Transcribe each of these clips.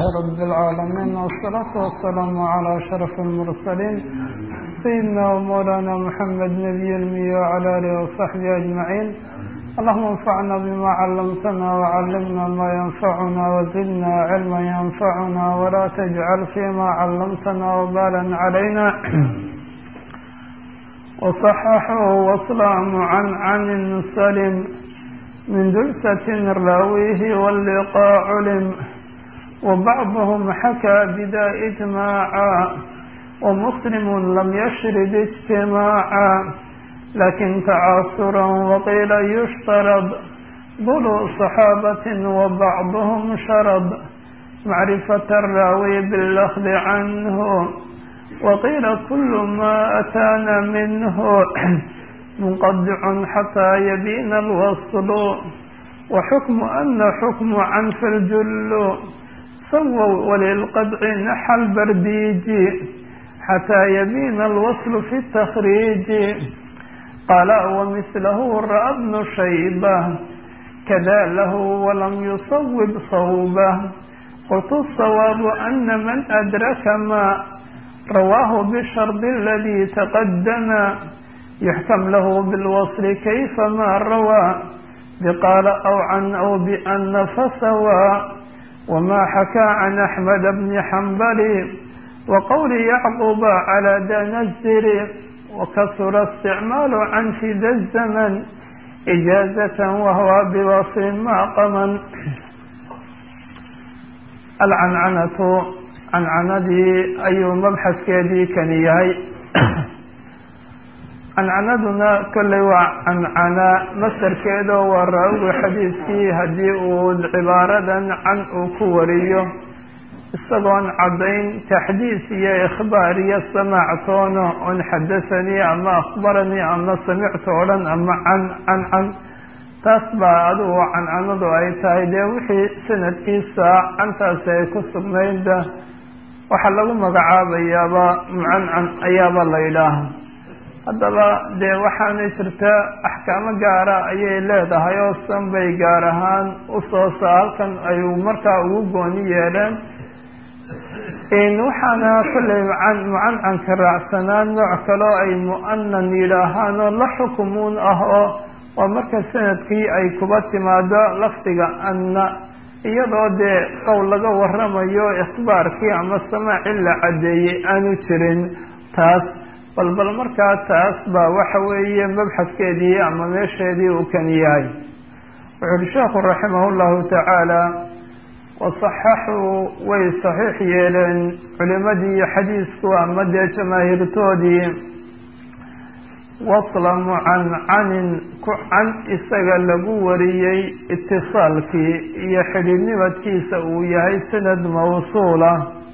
رب العالمين والصلاة والسلام على أشرف المرسلين سيدنا ومولانا محمد نبي المي وعلى آله وصحبه أجمعين. اللهم انفعنا بما علمتنا وعلمنا ما ينفعنا وزدنا علما ينفعنا ولا تجعل فيما علمتنا وبالا علينا. وصححه وصلام عن سلم من دلسة راويه واللقاء علم، وبعضهم حكى بدا إجماعا ومسلم لم يشرد اجتماعا، لكن تعاثرا وقيل يشترط ضلوا صحابة وبعضهم شرط معرفة الراوي بالأخذ عنه، وقيل كل ما أتانا منه منقطع حتى يبين الوصل، وحكم أن حكم عن في الجل سووا وللقطع نحى البرديج حتى يبين الوصل في التخريج. قال ومثله رأى ابن شيبة كذا له ولم يصوب صوبه، قلت الصواب أن من أدرك ما رواه بالشرط الذي تقدم يحكم له بالوصل كيفما روى بقال أو عن أو بأن فسوى. وما حكى عن أحمد بن حنبل وقول يعقوب على دنزر، وكثر استعمال عن في ذا الزمن إجازة وهو بوصل ما قمن. العنعنة عنعنadii ayuu mabxaskeedii kani yahay. cancanaduna kolley waa cancana masarkeedo waa raawiga xadiidkii haddii uu cibaaradan can uu ku wariyo isagoon caddayn taxdiis iyo ikhbaar iyo samactoono on xadahanii ama akhbaranii ama samicto o dhan ama can taas baa adigu cancanadu ay tahay. dee wixii sanadkiisa cantaasi ay ku sugnaydda waxaa lagu magacaabayaaba mucancan ayaaba la yidhaaha. haddaba dee waxaanay jirta axkaamo gaara ayay leedahay oo san bay gaar ahaan usoosa halkan ay markaa ugu gooni yeeleen. waxaana kolley mucancanka raacsanaan nooc kaloo ay mu'anan yidhaahaan oo la xukumuun ah oo waa marka sanadkii ay kuba timaado lafdiga anna iyadoo dee qowl laga waramayo ikhbaarkii ama samaacii la caddeeyey aanu jirin taas balbal markaa taas baa waxa weeye mabxaskeedii ama meesheedii uu kan yahay. wuxu uhi sheekhu raximah llahu tacaala wasaxaxuu way saxiix yeeleen culimadii xadiisku ama dee jamaahiirtoodii wasla mucancanin ku can isaga lagu wariyey itisaalkii iyo xidhiidnimadkiisa uu yahay sanad mawsuula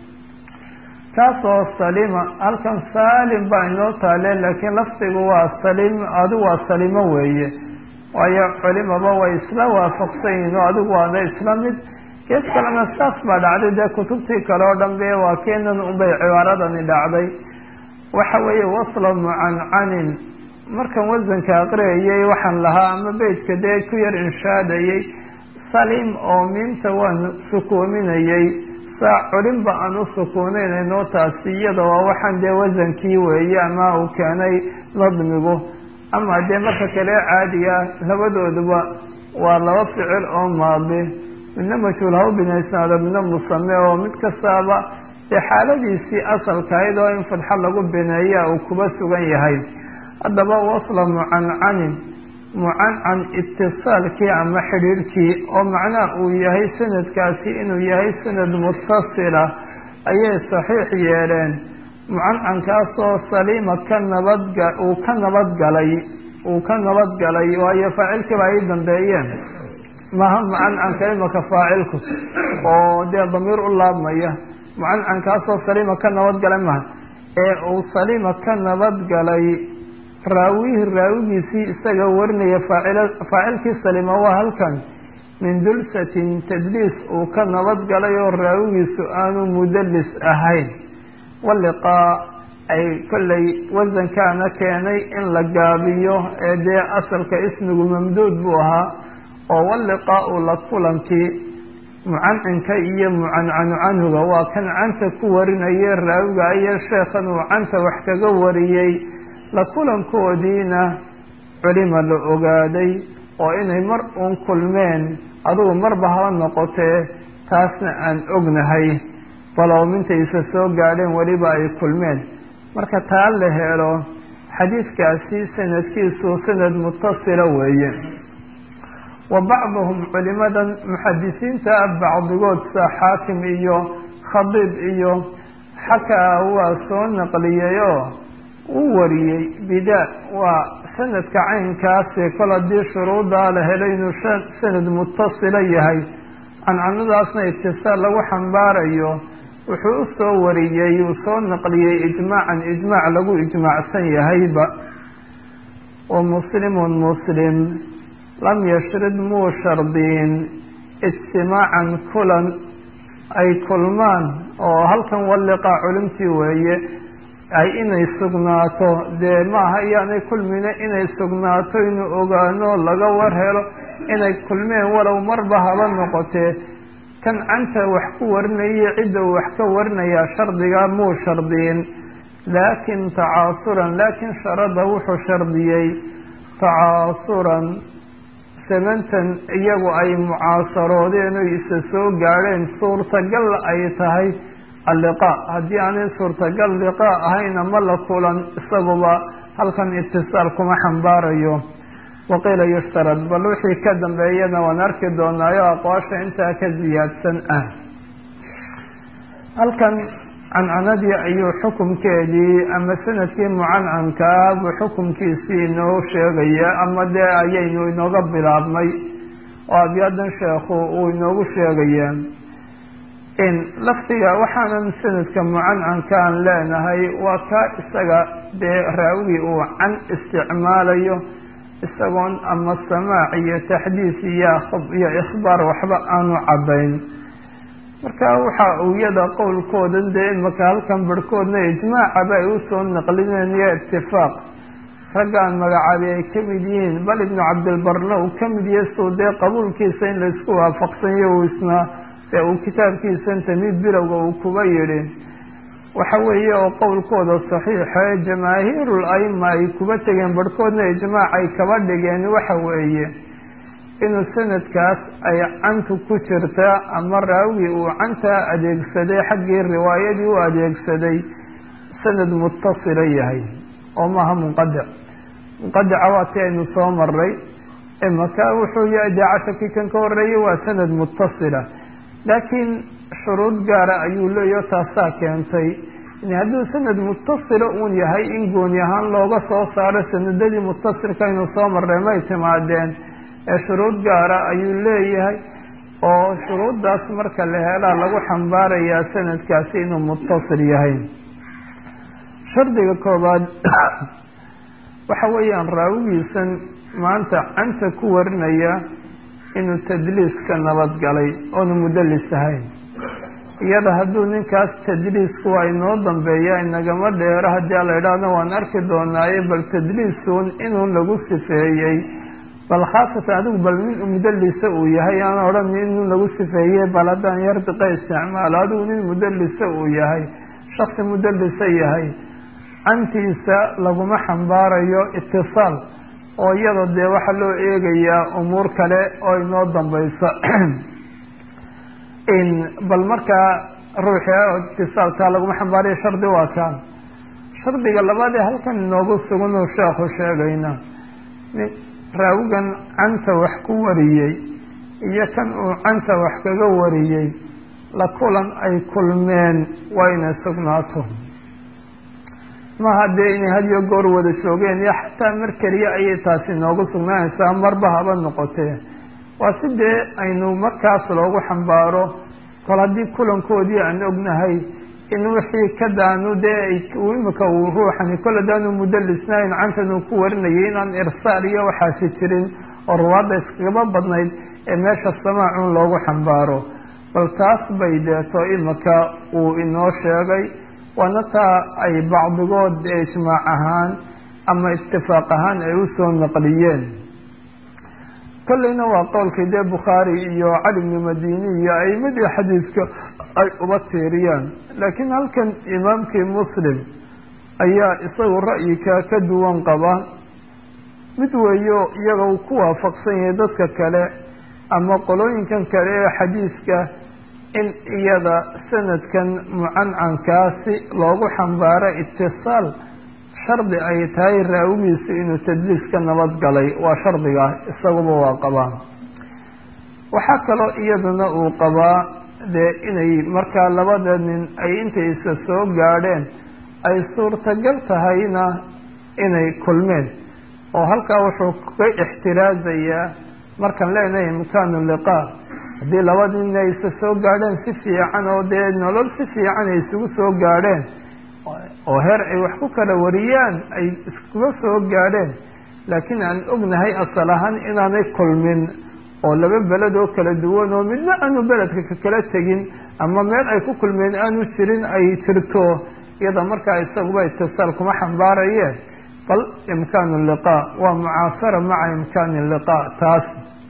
kaasoo salima. halkan saalim baa inoo taale laakiin lafdigu waa salim, adigu waa salimo weeye, waayo culimaba way isla waafaqsan yihin oo adigu waada isla mid. gees kalena saas baa dhacday dee kutubtii kale oo dhan be waa keenan unbay cibaaradani dhacday. waxa weeye wasla mucancanin markan wasanka aqriyayay waxaan lahaa ama beytka dee ku yar inshaadayay salim oo miinta waan sukoominayay saa culinba aan u sukuunaynayno taasi iyada waa waxaan dee wasankii weeye ama uu keenay nadmigu. ama dee marka kale caadiga labadooduba waa laba ficil oo maadi, midna majhuul ha u binaysnaado midna musame oo mid kastaaba dee xaaladiisii asalkahayd oo in fadxa lagu bineeya uu kuba sugan yahay. haddaba wasla mucancanin mucancan itisaalkii ama xidhiirkii oo macnaha uu yahay sanadkaasi inuu yahay sanad mutasila ayay saxiix yeeleen. mucancankaasoo salima uu ka nabadgalay waayo faacilkiiba ay dambeeyeen maha mucancanka imaka faacilku oo dee damiir u laabmaya. mucancankaasoo salima ka nabadgalay maha ee uu salima ka nabadgalay raawigiisii isaga warinaya faacilkii salima waa halkan min dulsatin tadliis uu ka nabadgalay oo raawigiisu aanu mudalis ahayn. waliqaa ay kolley wasankaana keenay in la gaabiyo ee dee asalka ismigu mamduud buu ahaa oo waliqaau la kulankii mucancinka iyo mucancanu canhuga waa kan canta ku warinaya raawiga iyo sheekhan uu canta wax kaga wariyey la kulankoodiina culima la ogaaday oo inay mar uun kulmeen adugu marba haba noqotee taasna aan ognahay balow mintaysa soo gaadheen weliba ay kulmeen marka taa la helo xadiidkaasi sanadkiisu sanad mutasila weeye wa bacduhum culimadan muxadisiinta bacdigood sa xaakim iyo khadiib iyo xakaa waa soo naqliyayoo uu wariyey bidaa waa sanadka caynkaasi kol haddii shuruudaa la helo inuu sanad mutasila yahay cancanadaasna itisaal lagu xambaarayo wuxuu u soo wariyey uu soo naqliyey ijmaacan ijmaac lagu ijmaacsan yahayba wa muslimun muslim lam yashrid muu shardiin ijtimaacan kulan ay kulmaan oo halkan walliqaa culimtii weeye ay inay sugnaato dee maaha iyaanay kulmine inay sugnaato inuu ogaano laga war helo inay kulmeen walow marba haba noqotee kan canta wax ku warinaya cidda uu wax ka warinayaa shardigaa muu shardiyin laakin tacaasuran laakiin sharada wuxuu shardiyey tacaasuran samantan iyagu ay mucaasaroodeen oy isa soo gaadheen suurtagal ay tahay alliqaa haddii aanay suurtagal liqaa ahayn ama la kulan isaguba halkan itisaal kuma xambaarayo waqiila yushtarad bal wixii ka dambeeyana waan arki doonaayo aqwaasha intaa ka ziyaadsan ah halkan cancanadii ayuu xukumkeedii ama sanadkii mucancankaa buu xukumkiisii inoo sheegaya ama dee ayaynu inooga bilaabmay oo abyadan sheekhu uu inoogu sheegaya in laftiga waxaanan sanadka mucancankaan leenahay waa kaa isaga dee raawigii uu can isticmaalayo isagoon ama samaac iyo taxdiis iyo ikhbaar waxba aanu caddayn marka waxa uu iyada qowlkoodan dee imaka halkan barhkoodna ijmaacaba ay usoo naqlineen iyo itifaaq raggaan magacaabi ay ka mid yihiin bal ibnu cabdilbarna uu ka mid yahay suu dee qabuulkiisa in laysku waafaqsanyo uu isna ee uu kitaabkiisan tamid bilowga uu kuba yidhi waxa weeye oo qowlkooda saxiixa ee jamaahiirul aima ay kuba tegeen barhkoodna ijmaac ay kaba dhigeen waxa weeye inuu sanadkaas ay cantu ku jirta ama raawigii uu cantaa adeegsaday xaggii riwaayadii u adeegsaday sanad mutasila yahay oo maaha munqadic munqadica waa ti aynu soo maray imaka wuxuu yahay dee cashakii kan ka horeeyay waa sanad mutasila laakiin shuruud gaara ayuu leeyaho taasaa keentay hadduu sanad mutasila uun yahay in gooni ahaan looga soo saaro sanadadii mutasilka aynu soo marray may timaadeen ee shuruud gaara ayuu leeyahay oo shuruuddaas marka la helaa lagu xambaarayaa sanadkaasi inuu mutasil yahay shardiga koobaad waxa weeyaan raawigiisan maanta canta ku warinaya inuu tadliiska nabadgalay oonu mudallis ahayn iyada hadduu ninkaas tadliisku waa inoo dambeeya inagama dheero haddii la idhaahdo waan arki doonaaye bal tadliisuun inuu lagu sifeeyey bal khaasatan adigu bal nin mudallisa uu yahay aan odhan inuu lagu sifeeyey bal haddaan yardiqa isticmaalo adigu nin mudallisa uu yahay shaksi mudallisa yahay cantiisa laguma xambaarayo itisaal oo iyada dee waxaa loo eegayaa umuur kale oo inoo dambaysa bal markaa ruuxi itisaalkaa laguma xambaarayo shardi waa kaan shardiga labaad ee halkan inoogu suganuu sheekhu sheegayna raawigan canta wax ku wariyey iyo kan uu canta wax kaga wariyey la kulan ay kulmeen waa inay sugnaato maha dee inay hadiyo goor wada joogeen iyo xataa mar keliya ayay taasi inoogu sugnaanaysaa marba haba noqotee waa si dee aynu markaas loogu xambaaro kol haddii kulankoodii aan ognahay in wixii ka daanu dee imika uu ruuxani kol hadaanu mudallisnayn cantan uu ku warinayay inaan irsaal iyo waxaasi jirin oo ruwaadda iskagaba badnayd ee meesha samaacun loogu xambaaro bal taas bay deeto imika uu inoo sheegay waana taa ay bacdigood ijmaac ahaan ama itifaaq ahaan ay usoo naqliyeen kolleyna waa qowlkii dee bukhaari iyo cali bnu madini iyo a'imadii xadiidka ay uba tiiriyaan. laakiin halkan imaamkii muslim ayaa isagu ra'yika ka duwan qaba. mid weeyo iyaga uu ku waafaqsan yahay dadka kale ama qolooyinkan kale ee xadiiska in iyada sanadkan mucancankaasi loogu xambaaro itisaal shardi ay tahay raawigiisu inuu tadliis ka nabad galay, waa shardiga isaguba waa qabaa. waxaa kaloo iyaduna uu qabaa dee inay markaa labada nin ay intaysa soo gaadheen ay suurtagal tahayna inay kulmeen, oo halkaa wuxuu ka ixtiraazayaa markaan leenahay imkaanu liqaa, haddii labada nin ay isa soo gaadheen si fiican oo dee nolol si fiican ay isugu soo gaadheen oo heer ay wax ku kala wariyaan ay iskuga soo gaadheen, laakiin aan ognahay asal ahaan inaanay kulmin oo laba beled oo kala duwan oo midna aanu beledka ka kala tegin ama meel ay ku kulmeen aanu jirin ay jirto, iyada markaa isaguba itisaal kuma xambaarayeen, bal imkaanu liqaa waa mucaasara maca imkaani liqaa. taas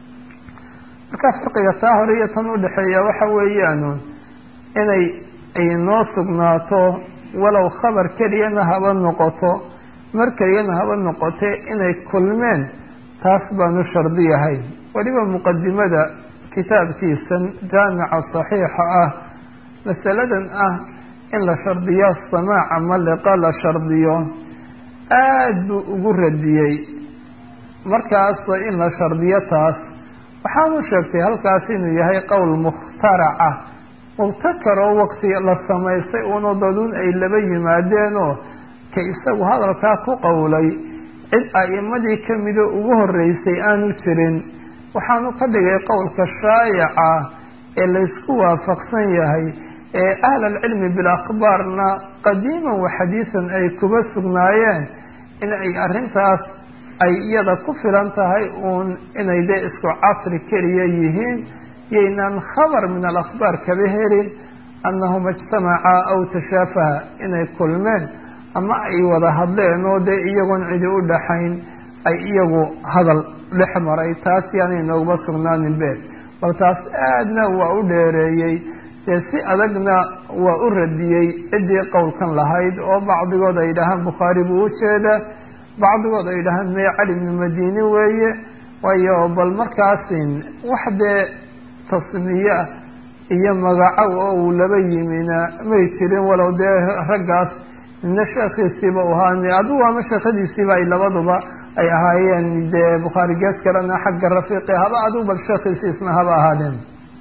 markaa farqiga taa hore iyo tan udhexeeya waxa weeyaan inay ay noo sugnaato walow khabar keliyana haba noqoto, mar keliyana haba noqote inay kulmeen, taas baanu shardiyahay. weliba muqadimada kitaabkiisan jaamica saxiixa ah masaladan ah in la shardiyo samaac ama liqa la shardiyo aad buu ugu radiyey. markaas in la shardiyo taas waxaanu sheegtay halkaas inuu yahay qowl mukhtaraca mubtakaroo waqti la samaystay uuna daduun ay laba yimaadeenoo ka isagu hadalkaa ku qowlay cid a'imadii kamida ugu horeysay aanu jirin. waxaanu ka dhigay qowlka shaa'ica ee laysku waafaqsan yahay ee ahl alcilmi bilakhbaarna qadiiman wa xadiisan ay kuba sugnaayeen in ay arrintaas ay iyada ku filan tahay uun inay dee isku casri keliya yihiin, yaynaan khabar min alakhbaar kaba helin annahuma ijtamaca aw tashaafaha inay kulmeen ama ay wada hadleen oo dee iyagoon cidi u dhaxayn ay iyagu hadal dhex maray. taas yaanay nooguma sugnaanin be, bal taas aadna waa u dheereeyey, dee si adagna waa u radiyey ciddii qowlkan lahayd oo bacdigood ay dhahaan bukhaari buu ujeeda, bacdigood ay dhahaan mee cali bnu madini weeye. waayo bal markaasin wax dee tasmiye iyo magacow oo uu laba yimina may jirin, walow dee raggaas nina sheekhiisiiba u ahaa adigu ama sheekhadiisiiba ay labaduba ay ahaayeen, dee bukhaari gees kalena xagga rafiiqi haba adigu bal sheekhiisiisna haba ahaadeen.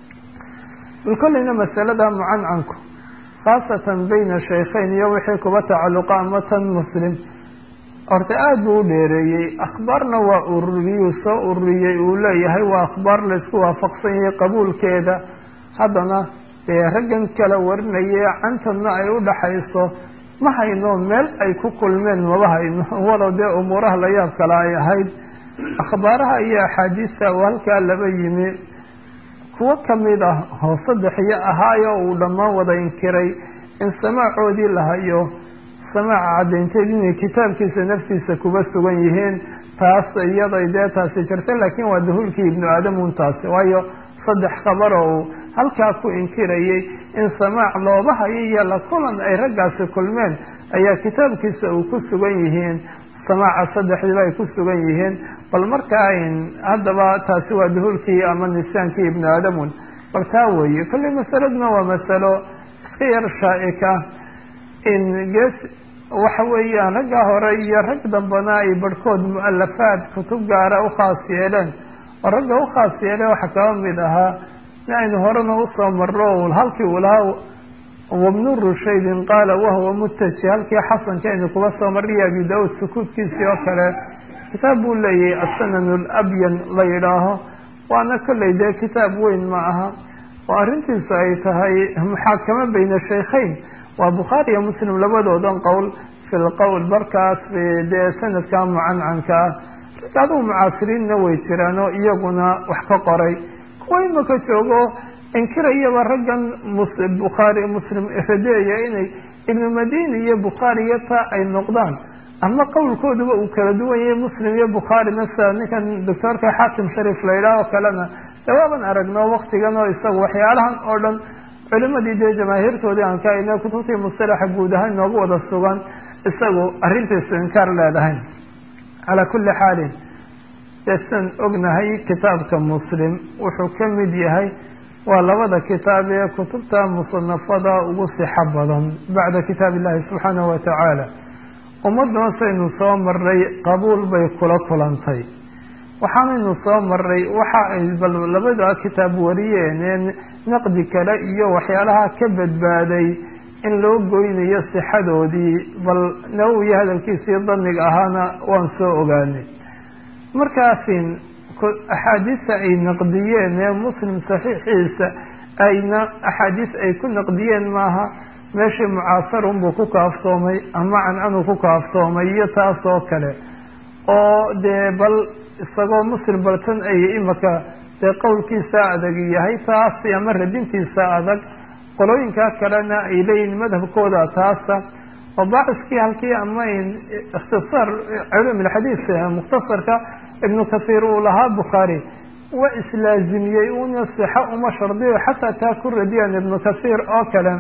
bal kolleyna masalada mucancanku khaasatan bayna shaykhayn iyo wixii kuba tacalluqa ama tan muslim horta aada buu u dheereeyey. akhbaarna waa ururiyuu soo ururiyey uu leeyahay waa akhbaar laysku waafaqsan yahay qabuulkeeda, haddana dee raggan kala warinayee cantanna ay u dhaxayso ma hayno meel ay ku kulmeen maba hayno, walow dee umuuraha la yaab kale ay ahayd. akhbaaraha iyo axaadiista oo halkaa laba yimi kuwo kamid ah oo saddexiyo ahaayo uu dhammaan wada inkiray in samaacoodii la hayo, samaaca caddaynteed inay kitaabkiisa naftiisa kuba sugan yihiin. taas iyaday dee taasi jirta, laakiin waa duhulkii ibnu aadam un taasi, waayo saddex khabar oo uu halkaa ku inkirayay in samaac looba hayo iyo la kulan ay raggaasi kulmeen ayaa kitaabkiisa uu ku sugan yihiin, samaaca saddexdiiba ay ku sugan yihiin. bal markaa haddaba taasi waa duhulkii ama nisaankii ibnu aadamun, bal taa weeye. kolley masaladuna waa masalo iska yar shaa'ika in gees waxa weeyaan ragga hore iyo rag dambana ay barhkood mu'alafaad kutub gaara u khaas yeeleen, oo ragga u khaas yeeleen waxaa kaba mid ahaa in aynu horena usoo marro halkii uu lahaa wabnu rushaydin qaala wahuwa mutaji, halkii xasanka aynu kuba soo marriya abi daauud sukuudkiisii oo kale kitaab buu leeyahay asanan alabyan la yidhaaho, waana kolley dee kitaab weyn ma aha, oo arrintiisu ay tahay muxaakamo bayna shaykhayn, waa bukhaari iyo muslim labadoodan qowl fi lqowl markaas dee sanadka mucancanka ah. rag adigu mucaasiriinna way jiraan oo iyaguna wax ka qoray, kuwa imaka joogo inkirayaba raggan bukhaari muslim radeeya inay ibnu madini iyo bukhaariya taa ay noqdaan, ama qowlkooduba uu kala duwan yahay muslim iyo bukhaari masala ninkan doctoorka xaakim shariif la yidhaah oo kalena dawaaban aragno waktigan oo isagu waxyaalahan oo dhan culimadii dee jamaahiirtoodii aan ka hayna kutubtii mustalaxa guud ahaan noogu wada sugan isagu arrintiisu inkaar leedahay. calaa kulli xaalin desan ognahay kitaabka muslim wuxuu ka mid yahay waa labada kitaab ee kutubta musanafada ugu sixo badan bacda kitaab illahi subxaanahu watacaala. ummaduna saynu soo maray qabuul bay kula kulantay, waxaanaynu soo maray waxa ay bal labada kitaab wariyeen naqdi kale iyo waxyaalaha ka badbaaday in loo goynayo sixadoodii, bal nawowi hadalkiisii daniga ahaana waan soo ogaanay. markaasin axaadiista ay naqdiyeen ee muslim saxiixiisa ayna axaadiis ay ku naqdiyeen maaha meeshii mucaasarun buu ku kaaftoomay ama cancanuu ku kaaftoomay iyo taas oo kale oo dee bal isagoo muslim baltan ay imaka dee qowlkiisa adag yahay taas ama radintiisa adag, qolooyinkaa kalena ay leeyihin madhabkooda taasa oo baaciskii halkii ama ikhtisaar culum alxadiis mukhtasarka ibnu kathiir uu lahaa bukhaari waa islaazimiyey una sixo uma shardiyo xataa taa ku radiyaan ibnu kathiir oo kale.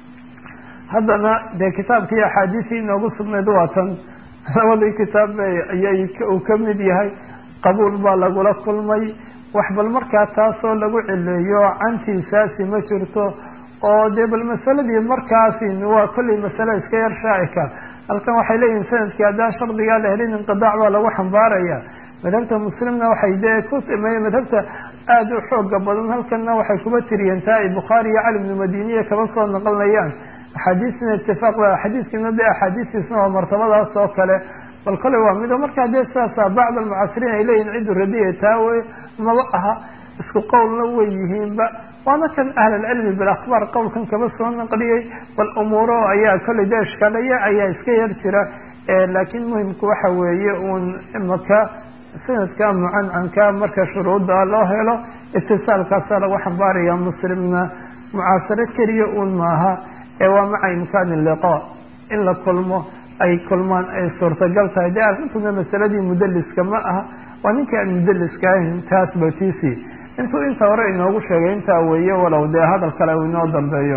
haddana dee kitaabkii axaadiisii inoogu sugnayd waatan labadii kitaab ayay uu ka mid yahay, qabuul baa lagula kulmay wax bal markaa taasoo lagu cileeyo cantiisaasi ma jirto oo dee bal masaladii markaasi waa kollay masale iska yar shaacika. halkan waxay leeyihin sanadkii haddaan shardigaa la helin inqidaac baa lagu xambaaraya. madhabta muslimna waxay dee ku madhabta aada u xooga badan halkanna waxay kuba tiriyeen taa ay bukhaari iyo cali bnu madiniya kaba soo naqlinayaan axaadiisna itifaaq xadiiskiina dee axaadiistiisna waa martabadaas oo kale, bal kole waa mido markaa dee sidaasa bacd almucasiriin ay leeyihin ciddu radiya taa wey maba aha isku qowlna way yihiinba, waana kan ahlalcilmi bilakhbaar qowlkan kaba soo naqliyey. bal umuuro ayaa kolley dee ishkaalaya ayaa iska yar jira, laakiin muhimku waxa weeye uun imaka sanadka mucancanka marka shuruudda loo helo itisaalkaasa lagu xambaaraya. muslimna mucaasaro keliya uun maaha ee waa maca imkaani liqaa in la kulmo ay kulmaan ay suurtagal tahay. dee arrintuna masaladii mudaliska ma aha, waa ninka aan mudaliska ahayn taas batiisi intuu inta hore inoogu sheegay intaa weeye, walow dee hadal kale uu inoo dambeeyo.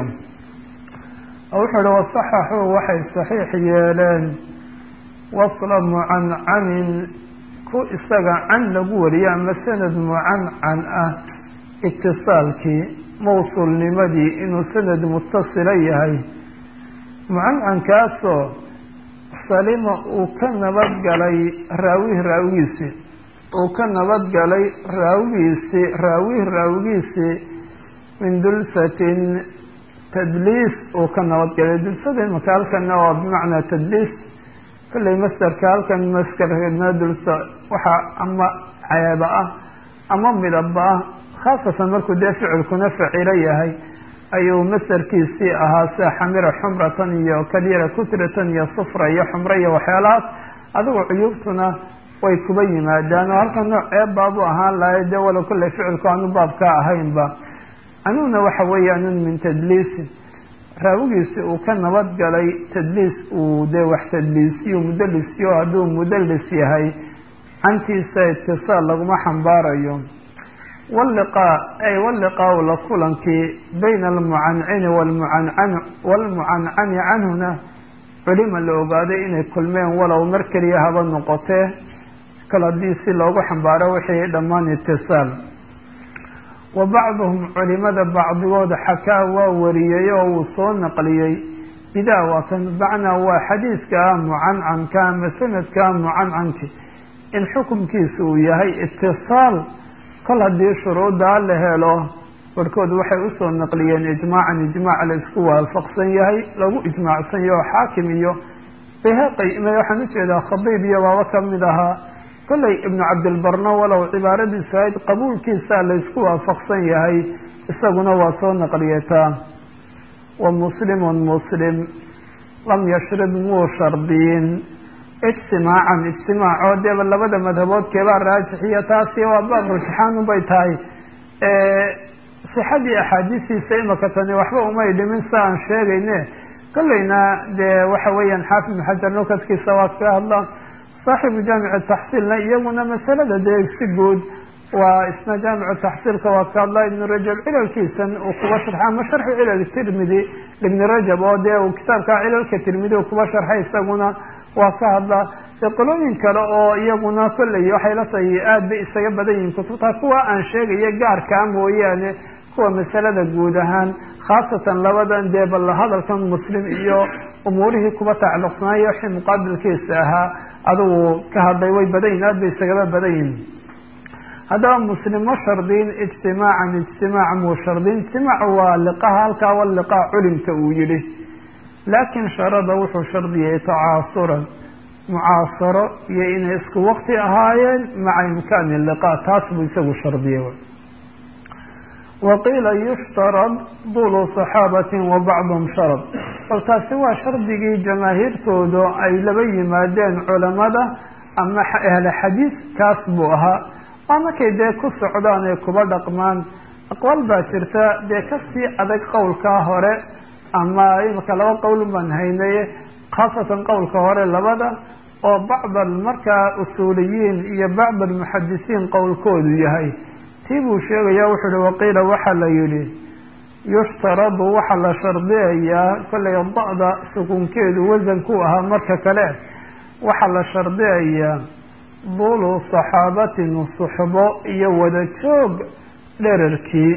wuxuu uhi wasaxaxuu waxay saxiix yeeleen wasla mucancanin ku isaga can lagu wariyo ama sanad mucancan ah itisaalkii mawsuulnimadii inuu sanad mutasila yahay, mucancankaasoo salima uu ka nabadgalay raawigiisii uu ka nabadgalay raawigiisii min dulsatin tadliis uu ka nabadgalay. dulsada imaka halkana waa bimacnaa tadliis, kollay masderka halkan maskarna dulsa waxaa ama ceeba ah ama midaba ah, khaasatan markuu dee ficilkuna facilo yahay ayuu masderkiisii ahaa sida xamira xumratan iyo kalyara kutratan iyo sufra iyo xumra iyo waxyaalahaas. adigu cuyuubtuna way kuba yimaadaan oo halkan nooc ceeb baabu ahaan lahay dee walo kollay ficilku aanu baabka ahaynba. anuguna waxa weeye anun min tadliisin raawigiisi uu ka nabadgalay tadliis uu dee wax tadliisiyo mudalisiyo hadduu mudalis yahay cantiisa itisaal laguma xambaarayo. waliqaa la kulankii bayna almucancini walmucancani canhuna culima la ogaaday inay kulmeen walow mar keliya haba noqotee kal haddii si loogu xambaaro wixii dhammaan itisaal. wa bacduhum culimada bacdigooda xakaa waa wariyey oo uu soo naqliyey idaa waatan bacnaa waa xadiidka mucancanka ama sanadka mucancanki in xukumkiisa uu yahay itisaal kol haddii shuruuddaa la helo. barhkood waxay usoo naqliyeen ijmaacan ijmaac la isku waafaqsan yahay lagu ijmaacsan yaho xaakim iyo bayhaqi waxaan ujeedaa khadiib iyo baaba kamid ahaa. kollay ibnu cabdilbarno walow cibaaradiisu ahayd qabuulkiisa la isku waafaqsan yahay isaguna waa soo naqliyetaa. wa muslimun muslim lam yashrid muu shardiyin ijtimaacan ijtimaacoo deeba labada madhabood keebaa raajixiya taasi waa baab rujxaan ubay tahay. sixadii axaadiistiisa imaka tani waxba umay dhimin sa aan sheegayne kolleyna dee waxa weeyaan xaafid ibn xajar nukadkiisa waa kaga hadlaan saaxibu jaamic taxsiilna iyaguna masalada dee si guud waa isna jaamicu taxsiilka waa ka hadlaa ibnu rajab cilalkiisan uu kuba sharxa ama sharxu cilal tirmidi ibni rajab oo dee uu kitaabka cilalka tirmidi uu kuba sharxay isaguna waa ka hadlaa dee qolooyin kale oo iyaguna kolley waxay la tahay aad bay isaga badan yihiin kutubta kuwa aan sheegayo gaarkaa mooyaane kuwa masalada guud ahaan khaasatan labadan dee bal hadalkan muslim iyo umuurihii kuba tacalluqsanaayo wixii muqaabilkiisa ahaa adigu ka hadlay way badan yihin aad bay isagaba badan yihin haddaba muslim ma shardin ijtimaac muu shardin ijtimaac waa liqaha halkaa wa liqaa culimka uu yihi laakin sharada wuxuu shardiyay tacaasuran mucaasaro iyo inay isku waqti ahaayeen maca imkaani liqa taas buu isagu shardiyay waqiila yushtarad dulu صaxaabatin wa bacdhm sharad bal taasi waa shardigii jamaahiirtooda ay laba yimaadeen culamada ama ahla xadiis kaas buu ahaa waa markay dee ku socdaan ay kuba dhaqmaan aqwaal baa jirta dee kasii adag qowlkaa hore ama imika laba qowl baan haynaye khaasatan qowlka hore labada oo bacd markaa usuuliyiin iyo bacd almuxadisiin qowlkoodu yahay tii buu sheegaya wuxuu uhi waqiila waxaa la yihi yushtaradu waxaa la shardiyayaa kollay da-da sukunkeedu wasanku ahaa marka kale waxaa la shardiyayaa dulu صaxaabatin suxbo iyo wada joog dherarkii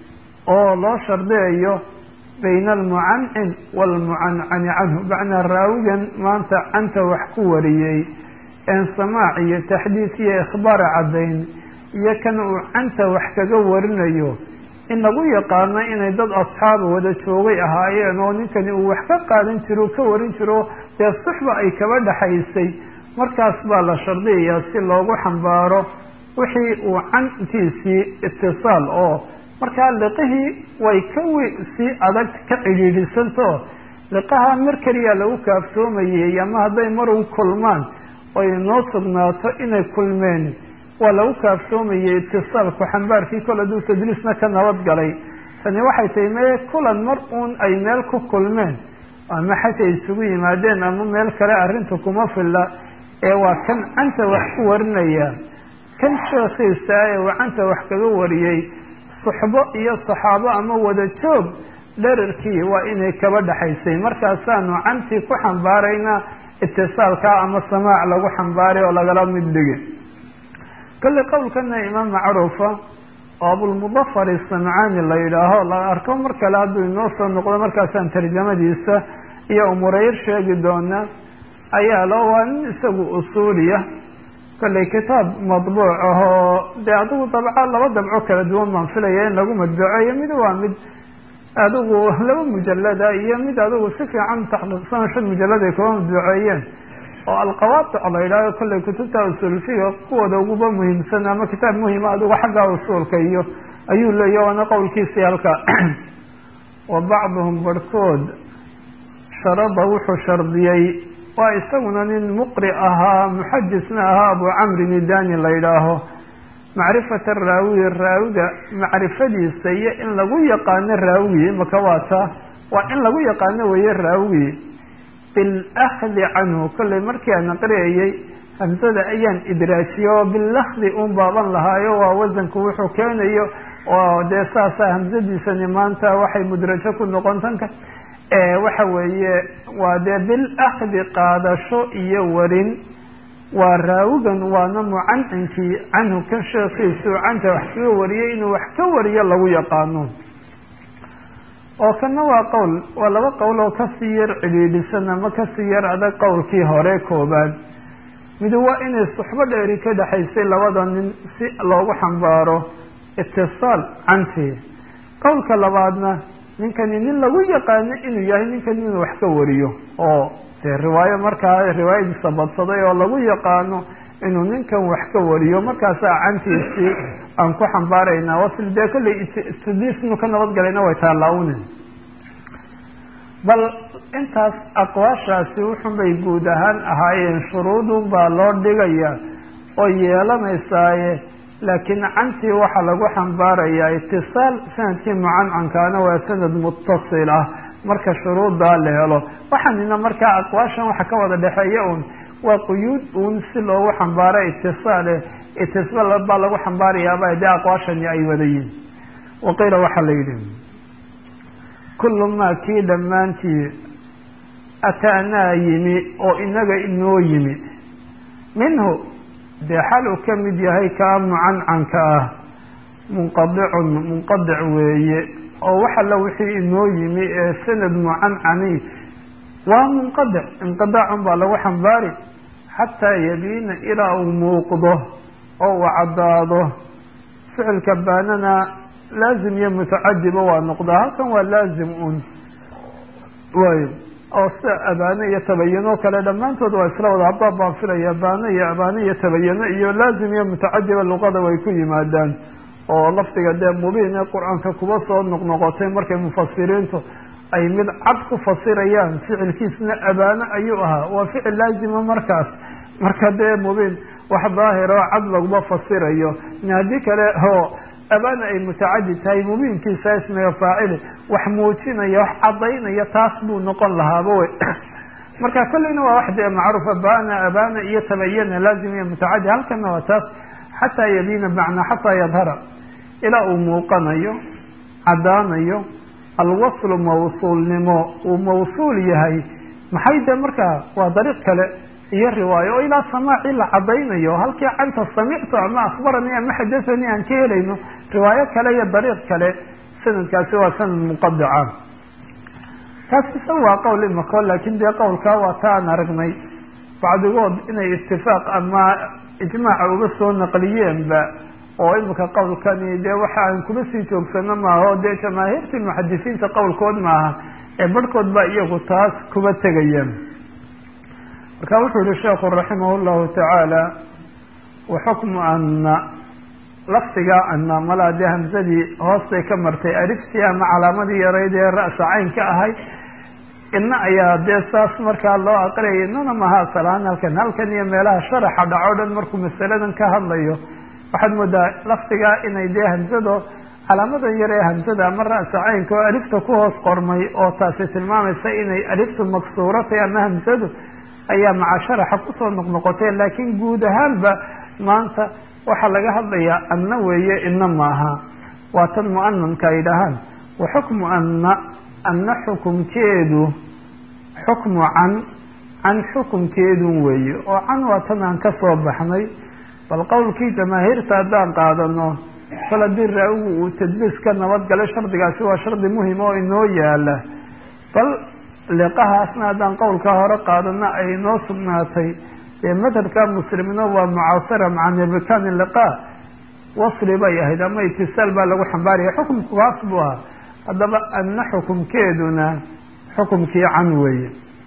oo loo shardiyayo bayna almucancin waalmucancani canhu macnaa raawigan maanta canta wax ku wariyey een samaac iyo taxdiis iyo ikhbaar caddayn iyo kan uu canta wax kaga warinayo in lagu yaqaano inay dad asxaaba wada joogay ahaayeen oo ninkani uu wax ka qaadan jiro ka warin jiro dee suxba ay kaba dhaxaysay markaas baa la shardiyayaa si loogu xambaaro wixii uu cantiisii itisaal oo markaa liqihii way ka sii adag ka cidhiidhisanto liqaha mar keliya lagu kaaftoomayey ama hadday marun kulmaan oy noo sugnaato inay kulmeen waa lagu kaaftoomayey itisaalku xambaarkii kol hadduu tadliisna ka nabad galay tani waxay tahay mee kulan mar uun ay meel ku kulmeen ama xaj ay isugu yimaadeen ama meel kale arrinta kuma filla ee waa kan canta wax ku warinaya kan sheekhiisa ee uu canta wax kaga wariyey suxbo iyo saxaabo ama wada joog dherarkii waa inay kaba dhaxaysay markaasaanu cantii ku xambaarayna itisaalka ama samaac lagu xambaaray oo lagala mid dhigi kolley qowlkana imaam macruufa oo abulmudafar isamcaani la yidhaaho la arko mar kale hadduu inoo soo noqdo markaasaan tarjamadiisa iyo umurayr sheegi doona ayaa lo waa nin isagu usuuliya kolley kitaab madbuuc ahoo dee adigu dabco laba dabco kala duwan baan filaya in lagu madbuceeyo mid waa mid adigu laba mujalada iyo mid adigu si fiican taxqiiqsan 5 mujalad ay kuwa madbuceeyeen oo alqawaadic la yidhaaho kolley kutubta usuulfiga kuwooda uguba muhiimsan ama kitaab muhima adigu xagga usuulka iyo ayuu leeyahy waana qowlkiisii halka wa bacduhum barhkood sharada wuxuu shardiyey waa isaguna nin muqri ahaa muxadisna ahaa abu camri nidani la yidhaaho macrifata raawi raawiga macrifadiisa iyo in lagu yaqaano raawi maka waata waa in lagu yaqaano weeye raawi bilahdi canhu kolley markii aan aqriyayey hamsada ayaan idraajiye oo bilahdi un baaban lahaayo waa wasanku wuxuu keenayo oo dee saasaa hamsadiisani maanta waxay mudrajo ku noqon tanka waxa weeye waa dee bilahdi qaadasho iyo warin waa raawigan waana mucancinkii canhu kan sheekiisu canta wax kaga wariyey inuu wax ka wariyo lagu yaqaano oo kana waa qowl waa laba qowl oo kasii yar cidhiidhisan ama kasii yar adag qowlkii hore koobaad mid waa inay suxbo dheeri ka dhexaysay labada nin si loogu xambaaro itisaal cantii qowlka labaadna ninkani nin lagu yaqaano inuu yahay ninkani inuu wax ka wariyo oo dee riwaayo markaa riwaayadiisa badsaday oo lagu yaqaano inuu ninkan wax ka wariyo markaasaa cantiisii aan ku xambaaraynaa wasl dee kolley istadiis inuu ka nabadgalayna way taalaawne bal intaas aqwaashaasi wuxun bay guud ahaan ahaayeen shuruudun baa loo dhigaya oo yeelanaysaaye laakiin cantii waxaa lagu xambaarayaa itisaal sanadkii mucancankaana waa sanad muttasil ah marka shuruuddaa la helo. waxaanina markaa aqwaashan waxa ka wada dhexeeya un waa quyuud un si loogu xambaaro itisaale itisaal baa lagu xambaarayaaba dee aqwaashani ay wada yihin. waqiila waxaa la yidhi kullu maa kii dhammaantii ataanaa yimi oo inaga inoo yimi minhu dee xal uu ka mid yahay kaa mucancanka ah munqadicun munqadic weeye oo waxa la wixii inoo yimi ee sanad mucancani waa munqadic inqidaacun baa lagu xambaari xataa yabiina ilaa uu muuqdo oo uu caddaado. ficilka baanana laazim iyo mutacadiba waa noqdaa, halkan waa laazim un waayo oo sida abaane iyo tabayano kale dhammaantood waa isla wada habaa baan filaya abaane iyo tabayano iyo laazim iyo mutacadiba luqada way ku yimaadaan oo lafdiga dee mubiin ee qur-aanka kuba soo noqnoqotay markay mufasiriintu ay mid cad ku fasirayaan ficilkiisna abaane ayuu ahaa waa ficil laazima markaas marka dee mubiin wax daahir oo cad laguma fasirayo. haddii kale oo abaana ay mutacadid tahay mubiinkiisa ismiga faacili wax muujinaya wax cadaynaya taas buu noqon lahaaba wey. marka kolleyna waa wax dee macruufa abaana iyo tabayana laazim iyo mutacadid, halkana waa taas xataa yabiina bimacnaa xataa yadhara ilaa uu muuqanayo caddaanayo alwaslu mawsuulnimo uu mawsuul yahay. maxay de markaa waa dariiq kale iyo riwaayo oo ilaa samaaci la cadaynayo halkii canta samictu ama akhbaranii ama xadathanii aan ka helayno riwaayo kale iyo dariiq kale sanadkaasi waa sanad munqadica. taas isa waa qowl imako laakin dee qowlkaa waa ta aan aragnay bacdigood inay itifaaq ama ijmaaca uga soo naqliyeenba oo imika qowlkani dee waxa aan kuma sii joogsano maaha o dee jamaahiirtii muxadisiinta qowlkood maaha ee barhkood baa iyagu taas kuba tegayeen. marka wuxuu yihi sheekhu raximah llahu tacaala waxukmu ana lafdigaa ana malaa dee hamsadii hoostay ka martay aliftii ama calaamadii yarayd ee ra'sa cayn ka ahay ina ayaa dee saas markaa loo aqriyay inana maha salaan halkan iyo meelaha sharaxa dhaco dhan markuu masaladan ka hadlayo waxaad moodaa lafdigaa inay dee hamsado calaamadan yar ee hamsada ama ra'sa caynka oo alifta ku hoos qormay oo taasi tilmaamaysa inay aliftu maksuuratay ama hamsadu ayaa maca sharaxa kusoo noqnoqotee laakiin guud ahaanba maanta waxaa laga hadlayaa anna weeye ina maaha waa tan mu'ananka ay dhahaan waxukmu anna xukumkeedu xukmu can xukumkeedun weeye oo can waa tan aan ka soo baxnay. bal qowlkii jamaahiirta haddaan qaadano kol haddii raawigu uu tadliis ka nabadgalay shardigaasi waa shardi muhim oo inoo yaala. bal liqahaasna haddaan qowlka hore qaadano ay inoo sugnaatay dee madhabka muslimina waa mucaasira maca nirbikaan liqa wasli bay ahayd ama itisaal baa lagu xambaaraya xukumku kaas buu ahaa. haddaba anna xukumkeeduna xukumkii can weeye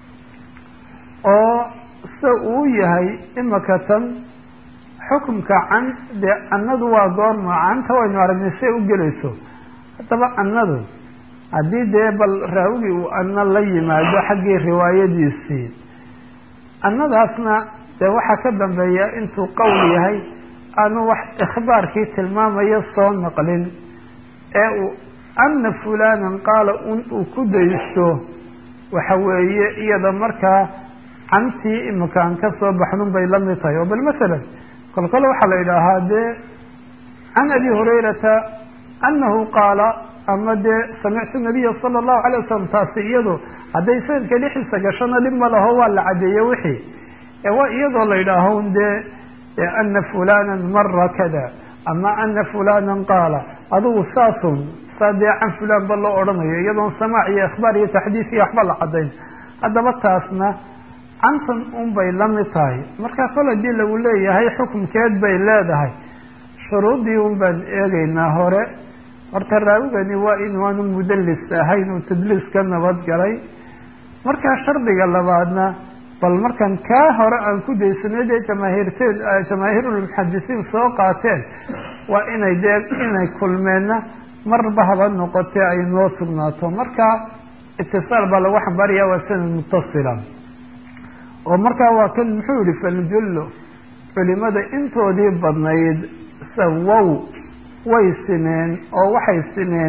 oo se uu yahay imaka tan xukumka can dee annadu waa goorma canta waynu aragnay say u gelayso. haddaba annadu haddii dee bal raawigii uu anna la yimaado xaggii riwaayadiisii annadaasna dee waxaa ka dambeeya intuu qowl yahay aanu wax ikhbaarkii tilmaamayo soo naqlin ee uu anna fulanan qaala uu ku daysto waxa weeye iyada markaa cantii imakaan ka soo baxnun bay la mid tahay. oo bal masalan kolkole waxaa la yidhaahaa dee can abi hurayrata annahu qaala ama dee samictu nabiya sala allahu alay wasalam taasi iyado hadday sanadka dhixiisa gashona dhib ma laho waa la cadeeye wixii waa iyadoo la yidhaaho dee ana fulanan mara kada ama ana fulanan qaala adigu saasun saa dee can fulan ba loo odhanayo iyadoon samaac iyo ikhbaar iyo taxdiis iyo waxba la cadayn. haddaba taasna cantan un bay la mid tahay. marka kol hadii lagu leeyahay xukumkeed bay leedahay shuruudii un baan eegaynaa hore. horta raawigani waa inaanu mudallis ahayn uu tadliis ka nabadgalay. markaa shardiga labaadna bal markan kaa hore aan ku daysanay dee jamaahiirulmuxadisiin soo qaateen waa inay dee inay kulmeenna marba haba noqotee ay noo sugnaato. markaa itisaal baa lagu xambaaraya waa sanad mutasila oo markaa waa kan muxuu yihi faljullo culimada intoodii badnayd sawow way sineen oo waxay sineen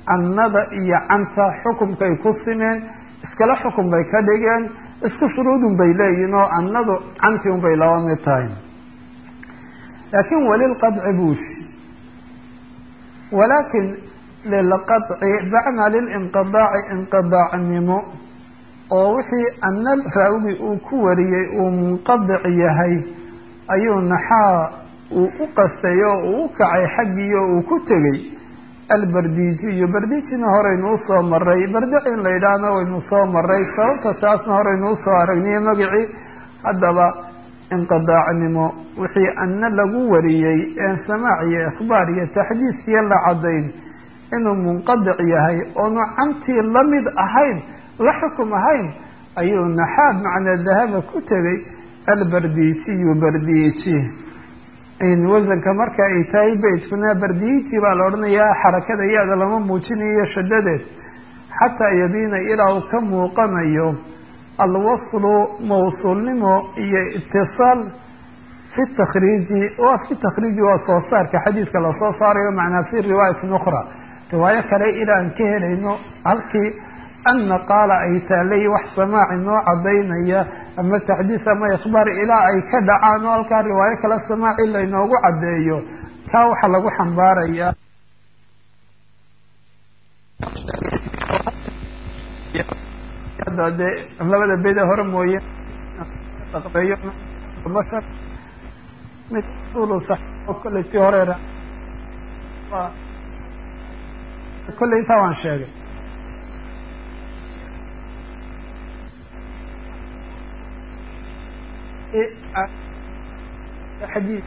annada iyo canta xukumkay ku simeen iskala xukum bay ka dhigeen isku shuruudun bay leeyihin oo annadu canti un bay laba mid tahay laakin walilqadci buushi walaakin lilqadci bacnaa lilinqidaaci inqidaacnimo oo wixii anna raawi uu ku wariyey uu munqadic yahay ayuu naxaa uu u qastay oo uu u kacay xaggii oo uu ku tegey albardijiyo bardijina horeynu usoo maray bardici in la yidhaahna waynu soo maray sababta taasna horeynu usoo aragniyo magacii haddaba inqidaacnimo wixii anna lagu wariyey een samaac iyo ikhbaar iyo taxdiiskiyo la cadayn inuu munqadic yahay oonu cantii lamid ahayn la xukum ahayn ayuu naxaad macnaa dahaba ku tegay albardijiyu bardiji wasanka marka ay tahay beytkuna bardiji baa la odhanayaa xarakada ya-da lama muujinayo shadadeed xataa yabiina ilaa uu ka muuqanayo alwaslu mawsuulnimo iyo itisaal fi takriiji waa fi takriiji waa soo saarka xadiidka lasoo saarayo macnaa fi riwaayatin ukhra riwaayo kale ilaa aan ka helayno halkii anna qaala ay taalay wax samaaci noo cadaynaya ama taxdiis ama ikhbaar ilaa ay ka dhacaan oo halkaa riwaayo kale samaaci laynoogu caddeeyo taa waxaa lagu xambaarayaa de labada beda hore mooye bashar mid kolley tii hore kolley intaa waan sheegay حديث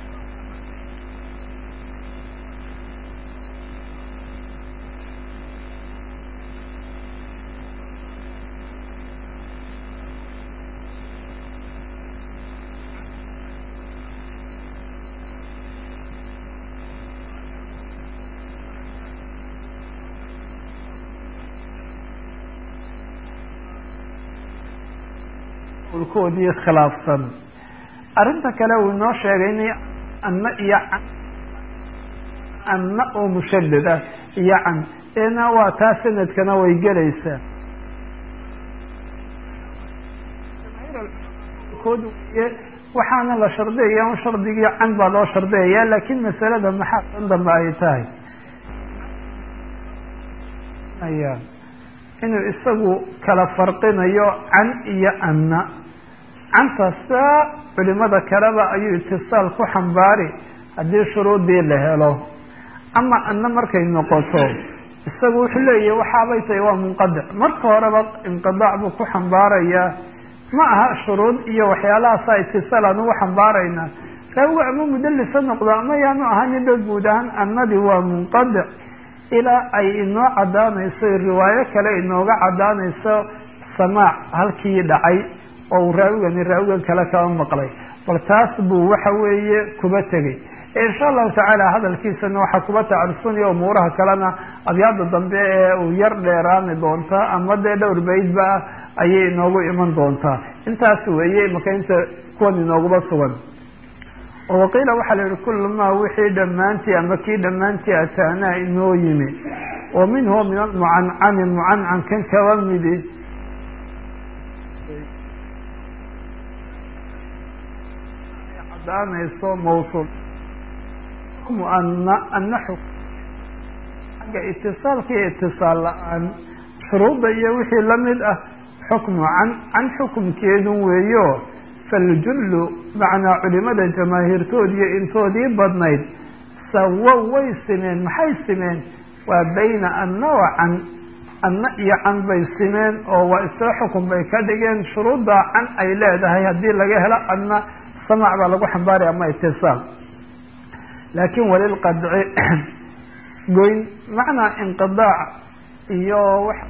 ulkoodii khilaafsan arrinta kale uu inoo sheegay in anna iyo anna oo mushadad ah iyo can ena waa taa sanadkana way gelaysaa waxaana la shardiyaya un shardigii can baa loo shardiyaya laakin masalada maxaa tan dambe ay tahay aya inuu isagu kala farqinayo can iyo anna cantasta culimada kaleba ayuu itisaal ku xambaari haddii shuruudii la helo ama anna markay noqoto isagu wuxuu leeyahay waxaabay tahay waa munqadic marka horeba inqidaac buu ku xambaarayaa ma aha shuruud iyo waxyaalahaasa itisaal aan ugu xambaarayna raawiga ama mudalisa noqdo ama yaanu ahanin dad guud ahaan annadii waa munqadic ilaa ay inoo cadaanayso riwaayo kale inooga cadaanayso samaac halkii dhacay oo raawigan kale kaba maqlay bal taas buu waxa weeye kuba tegay insha allahu tacaala hadalkiisana waxaa kuba tacarusunaya umuuraha kalena abyaada dambe ee uu yar dheeraani doontaa ama dee dhowr baydba ayay inoogu iman doontaa intaas weeye maka inta kuwan inooguba sugan oo waqiila waxaa la yihi kul maa wixii dhammaantii ama kii dhammaantii ataanaa inoo yimi wa minhu min almucancani mucancankan kaba midi cadaanayso mawsuul anna xagga itisaalka iyo itisaal la-aan shuruudda iyo wixii lamid ah xukmu can xukumkeedun weeyo faljullu macnaa culimada jamaahiirtood iyo intoodii badnayd sawo way simeen maxay simeen waa bayna anna wa can anna iyo can bay simeen oo waa isla xukum bay ka dhigeen shuruudda can ay leedahay haddii laga helo anna samac baa lagu xambaaraya ama itisaal laakin walilqadci goyn macnaa inqidaac iyo wax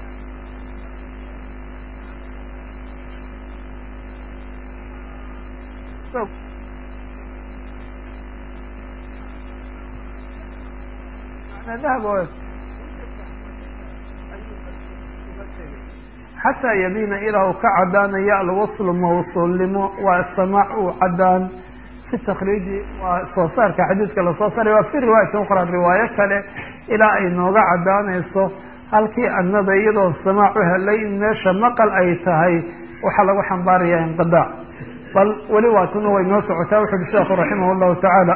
xataa yabiina ilaa uu ka cadaanaya alwaslu mawsuulnimo waa samaac uu cadaan في تkريج soo saarka xadيiثka lasoo saaray waa في riواaيaة أخرى riwaayo kale ilaa ay nooga cadaanayso halkii anada iyadoo samاع u helay in meesha maqل ay tahay waxaa lagu xambaaraya انقضاع bal weli waatuna way noo socotaa wuxu uhi sheekhu رaحimه الlahu taعaalى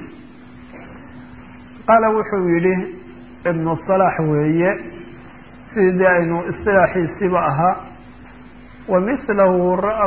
qaala wuxuu yihi iبن الصلاح weeye sidii aynu اصطilaaxiisiba ahaa ومثlahu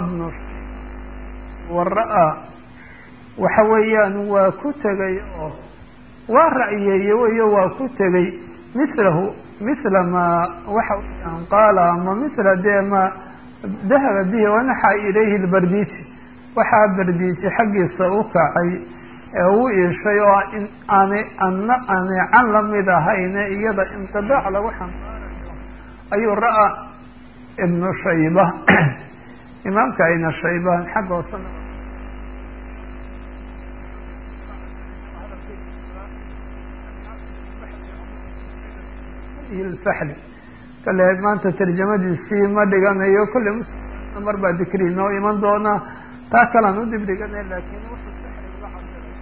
ra'ى waxa weeyaan waa ku tegay oo waa ra'yeeye weyo waa ku tegay mithlahu mithla ma waxa weeyaan qaala ama mithla dee ma dahaba bihi wanaxa ilayhi lbardiji waxaa bardiji xaggiisa u kacay ee u iishay oo in aanay can lamid ahayne iyada inqidaac lagu xambaarayo ayuu ra'aa ibnu shayba imaamka ayna shaybaan xagga hoosena الفحل kale maanta tarjamadiisii ma dhiganayo kulle muslim mar baa dikri noo iman doona taa kalaan u dib dhiganay laakiin wuxuu saxriga cabiray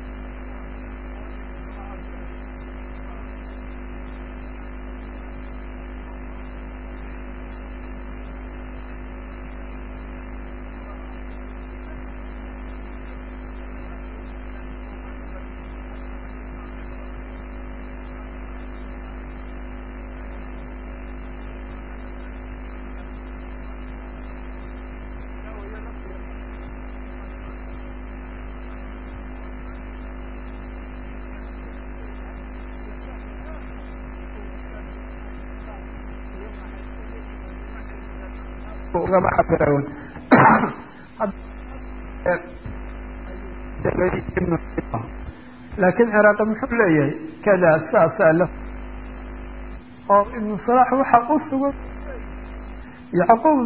ugama cabirayn laakiin ciraaqi muxuu leeyahay kada saasaa la oo ibnu salax waxa u sugan yacquub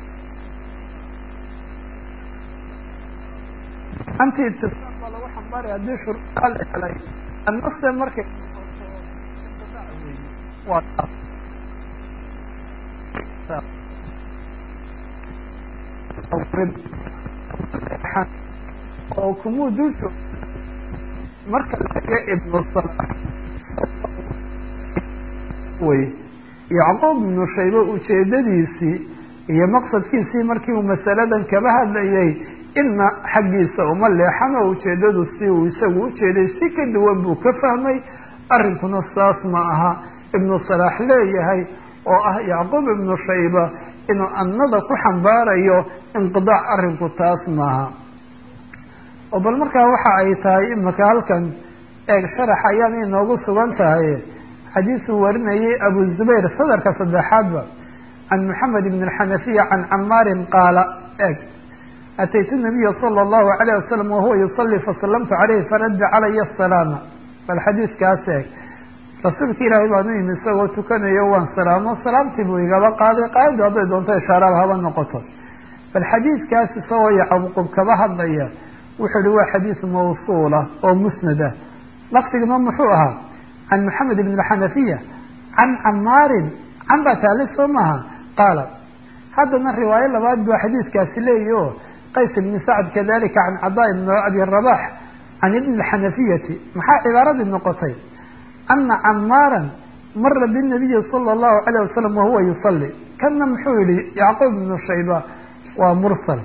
anti itisaq baa lagu xambaaraya haddii shurqal helay annase markay waa oo kumuu dulso marka laga ibnu salax way yacquub ibnu shayba ujeedadiisii iyo maqsadkiisii markii uu masaladan kaba hadlayay ina xaggiisa uma leexan oo ujeedadu si uu isagu ujeeday si ka duwan buu ka fahmay arrinkuna saas ma aha ibnu salax leeyahay oo ah yacquub ibnu shayba inuu annada ku xambaarayo inqidaac arrinku taas maaha oo bal markaa waxa ay tahay imaka halkan eeg sharax ayaan inoogu sugan tahay xadiisuu warinayay abu zubayr sadarka saddexaadba can moxamed ibn alxanafiya can camaarin qaala eeg ataytu nabiya sala allahu alayh wasalam wahuwa yusalli fasallamtu caleyhi faradda calaya asalaama bal xadiiskaas eeg rasuulka ilaahay baan u yimi isagoo tukanayo waan salaamo salaamtii buu igaba qaaday qaayaddu hadday doonto ishaaraaba haba noqoto bal xadiidkaas isagoo yacquub kaba hadlaya wuxuu ihi waa xadiis mawsuula oo musnada laftigana muxuu ahaa can moxamed ibn alxanafiya can camaarin can baa taali soo maaha qaala haddana riwaayo labaad baa xadiiskaasi leeyahi o qays ibni sacd kadalika can cadaa ibn abi rabax can ibni alxanafiyati maxaa cibaaradii noqotay ana camaaran mara binabiyi sala allahu alayh wasalam wahuwa yusalli kana muxuu yihi yacquub ibnu shayba waa mursal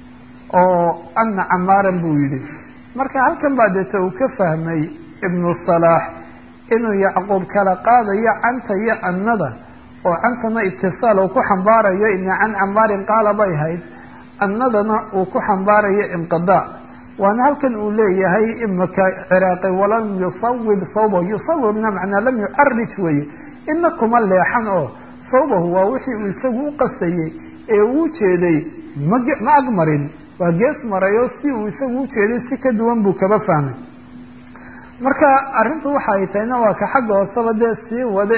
oo ana camaaran buu yihi marka halkan baa deeta uu ka fahmay ibnu salaax inuu yacquub kala qaadayo canta iyo annada oo cantana itisaal uu ku xambaarayo ina can camaarin qaala bay hayd annadana uu ku xambaarayo inqidaac waana halkan uu leeyahay imaka ciraaqi walam yusawib sawbahu yusawibna macnaa lam yucarij weye ina kuma leexan oo sawbahu waa wixii uu isagu u qasayey ee uu jeeday ma agmarin waa gees maray oo si uu isagu ujeeday si ka duwan buu kaba fahmay marka arrintu waxa ay tahayna waa ka xagga hoosaba dee sii wade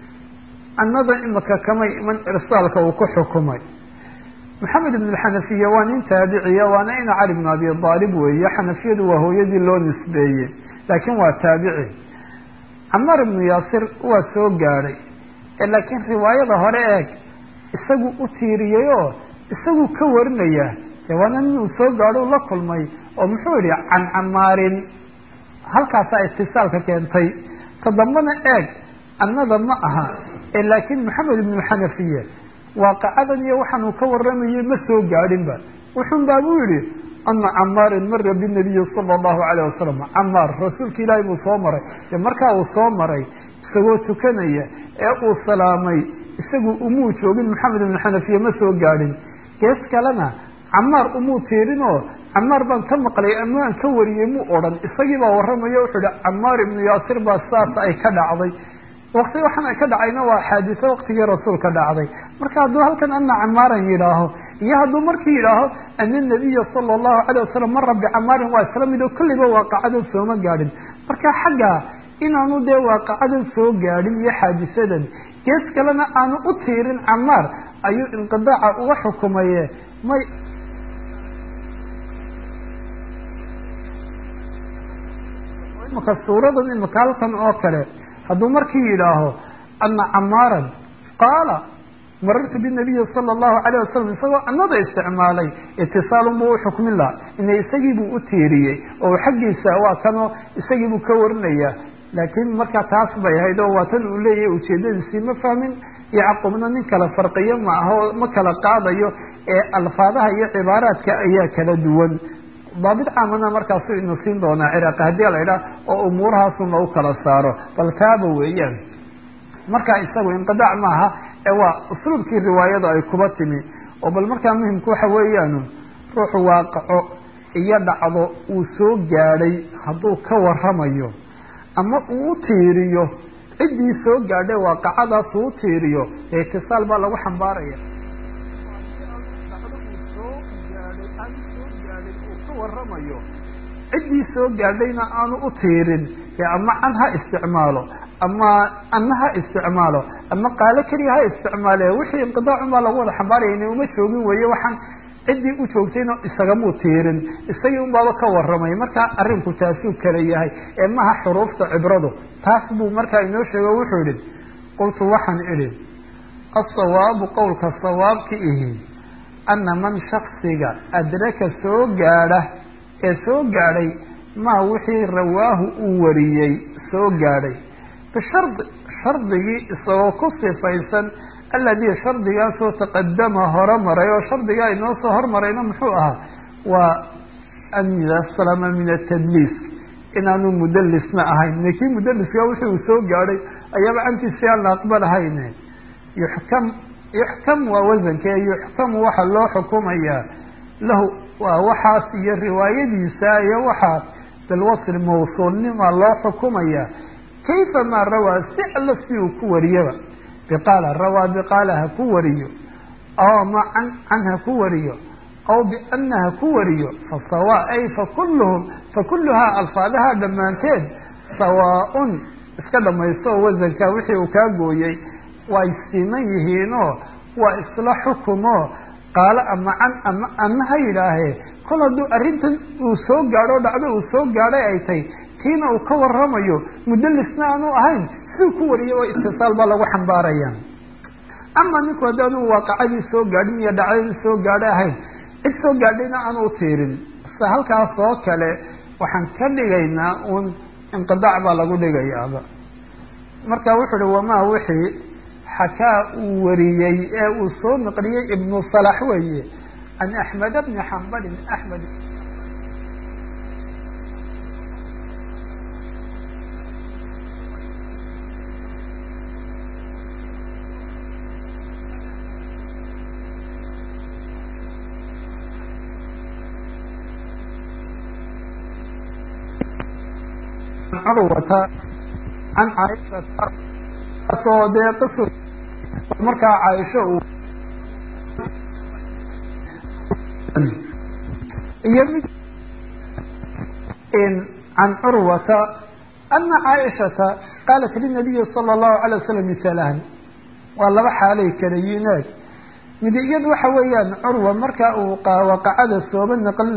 annada imaka kamay iman irsaalka uu ku xukumay moxamed ibn alxanafiya waa nin taabiciya waana ina cali bn abi aalib weeye xanafiyadu waa hooyadii loo nisbeeyey laakiin waa taabici camaar ibnu yaasir waa soo gaadhay laakiin riwaayada hore eeg isagu u tiiriyey oo isagu ka warinaya waana nin uu soo gaadho la kulmay ومحور عن عمار هل كاسا اتصال كنتي تضمن ايج النظر معها لكن محمد بن الحنفية واقعا يوحن كورمي مسو قاعدين با وحن بابوري أن عمار مر بالنبي صلى الله عليه وسلم عمار رسولك إلهي مصامري يمركا وصامري سوى تكنية أو سلامي سوى أموت وبين محمد بن الحنفية مسو قاعدين كيس كلنا عمار أموت تيرينو عمار بان تمق لي أمان كوري يمو أوران إساقبا ورمي يوحد عمار بن ياسر باساس أي كدعضي وقتي وحنا كدعينا وحادثة وقتي رسول كدعضي مركا هدو هل كان أن عمارا يراهو يهدو مركي يراهو أن النبي صلى الله عليه وسلم مر بعمار وسلم يدو كل بواقع عدد سوما قادم مركا حقا إن أنو دي واقع عدد سو قادم يحادثة كيس كلنا أنو أطير عمار أيو انقضاء وحكمية ما الصورة إن مكالة أوكرة هذا مركي له أن عمارا قال مررت بالنبي صلى الله عليه وسلم سواء النظر استعمالي اتصال مو حكم الله إن يسجبوا أتيريه أو حقي سواء كانوا يسجبوا كورنية لكن مركا تعصبي هيدا واتن وليه وشيدين سيما فاهمين يعقبنا من كلا فرقية معه ما كلا قاعدة الفاظها هي عبارات كأيا كلا دون ضابط عامنا مركز إنه سين دونا عراق هدي العراق وأمورها ثم وكلا صاروا بل كابوا وياه مركز يسوي انقطاع معها waa usluubkii riwaayada ay kuba timi oo bal markaa muhimku waxa weeyaan ruuxu waaqaco iyo dhacdo uu soo gaadhay hadduu ka warramayo ama uu tiiriyo cidii soo gaadhay waaqacadaas uu tiiriyo ihtisaal baa lagu xambaaraya warramayo cidii soo gaadhayna aanu u tiirin ama canha isticmaalo أما أنها استعماله أما قال كريها استعماله وحي انقضاء ما لو وضع حباري إنه مشوقين ويوحن عدي أشوقتين استغموا تيرن استيقون بابا كورمي مركا أرنكو تاسيو كريهاي إماها حروف تعبرده تاسبو مركا إنه شغا وحولد قلت وحن إلي الصواب قولك الصواب كإيه أن من شخصك أدرك سوقاره سوقاري ما وحي رواه أوريي سوقاري بشرط شرطي سوكسي فيسن الذي شرطي سو تقدم هرمري وشرطي إنه هرمري نمحوها وأن يسلم من التدليس إن أنه مدلس معهين نكي مدلس يوحي وسوق علي أيام أنت السيال أقبل هين يحكم ووزن كي يحكم وحلو حكومية له وحاسي الرواية دي سايا وحا بالوصل موصول لما الله حكومية كيف ما روى سئل سيو كوريو بقال روى بقالها كوريو أو ما عنها كوريو أو بأنها كوريو فالسواء أي فكلها ألفاظها دمانتين سواء اسكدم ما يسوى وزن كاوحي وكاقوي ويسيميهينو وإصلاحكمو قال أما أنها إلهي كل دو أرنتن وسوق جارو دعدو وسوق جاري أيتي كينا وكور رميو مدلسنا أنو أهين سوكو وريو اتصال بالله وحنباريان أما نكو دانو واقعي سوق جارين يدعين سوق جاري أهين السوق جارينا أنو تيرين سهلك سوق كالي وحنكلينا انقضاع بالله لغيابا مركا وحر وما وحي حكا وريي وصول نقريي ابن صلاح ويه عن أحمد بن حنبل أحمد عروة عن عائشة صديق مركا عائشة عن عروة أن عائشة قالت للنبي صلى الله عليه وسلم مثالها والله بحالي كريينات مديد وحويان عروة مركا وقعد السوب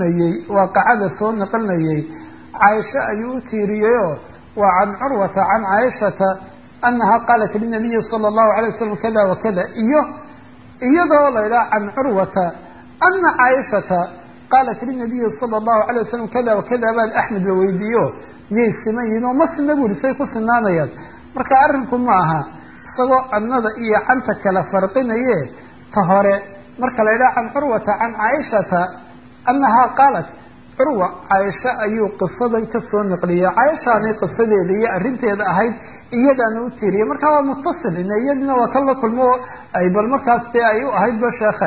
نقلني عائشة أيوتي ريو وعن عروة عن عائشة أنها قالت للنبي صلى الله عليه وسلم كذا وكذا إيه والله لا عن عروة أن عائشة qaalat linabiyi sala allahu calay wasalam kada wakada baad axmed la weydiiyo miyay siman yihiin oo ma sina buri say ku sinaanayaan marka arrinku ma aha isagoo annada iyo canta kala farqinaye ta hore marka la yidhaha can curwata can caaishata annahaa qaalat curwa caaisha ayuu qisadan kasoo naqliyay caaishaanay qisadeeda iyo arrinteeda ahayd iyadaana u tiiriyay marka waa mutasil ina iyadina waa kan la kulmo ay bal markaas dee ay u ahayd ba sheekhe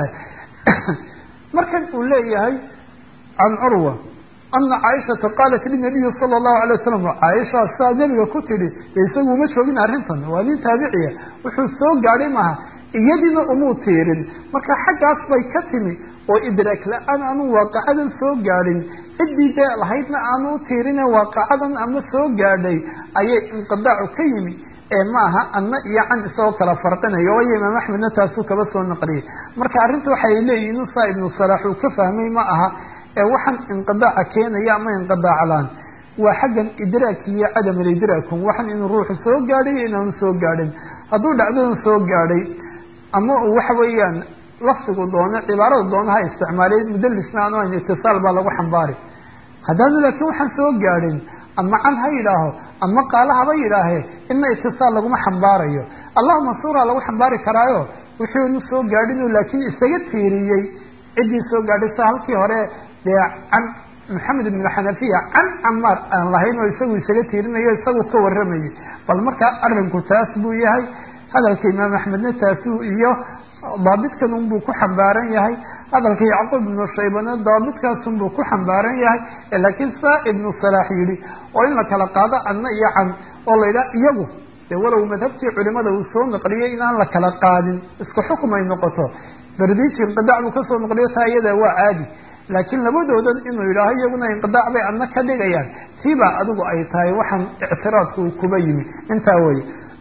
markan uu leeyahay can curwa ana caaishata qaalat linabiyi sala allahu alay wasalam caaisha sidaa nabiga ku tidhi isagu uma joogin arrintan waa nin taabiciya wuxuu soo gaadhay maaha iyadiina umuu tiirin marka xaggaas bay ka timi oo idraak la-aan aanu waaqacadan soo gaadhin ciddii dee lahaydna aanu u tiirine waaqacadan ama soo gaadhay ayay inqidaacu ka yimi ee maaha anna iyo can isagoo kala farqinayo waayo imaam axmedna taasuu kaba soo naqliyay marka arrinta waxay leeyihin usaa ibnu salaax uu ka fahmay ma aha ee waxaan inqidaaca keenaya ama inqidaaclaan waa xaggan idraaki iyo cadam alidraakum waxan inuu ruuxu soo gaadhay iyo inaanu soo gaadhin hadduu dhacdadan soo gaadhay ama uu waxa weeyaan lafdigu doono cibaarada doono ha isticmaalay mudalisna aanu ayn itisaal baa lagu xambaari haddaanu laakiin waxaan soo gaadhin ama can ha yidhaaho ama qaala haba yidhaahe ina itisaal laguma xambaarayo allahuma suuraa lagu xambaari karaayo wuxuunu soo gaadhinuu laakiin isaga tiiriyey ciddii soo gaadhay sa halkii hore dee can maxamed ibn xanafiya can camaar aan lahayn oo isagu isaga tiirinayo isagu ka waramayay bal markaa arrinku taas buu yahay hadalka imaam axmedna taasuu iyo daabitkan unbuu ku xambaaran yahay hadalka yacquub ibnu shaybana daabitkaas unbuu ku xambaaran yahay laakiin saa ibnu salaax yidhi oo in la kala qaado anna iyo can oo la yidhaha iyagu dee walow madhabtii culimada uu soo naqliyay inaan la kala qaadin isku xukum ay noqoto berdiji inqidaac buu kasoo naqliyo taa iyada waa caadi laakiin labadoodan inuu yidhaaho iyaguna inqidaac bay anna ka dhigayaan tiibaa adigu ay tahay waxaan ictiraadku uu kuba yimi intaa weye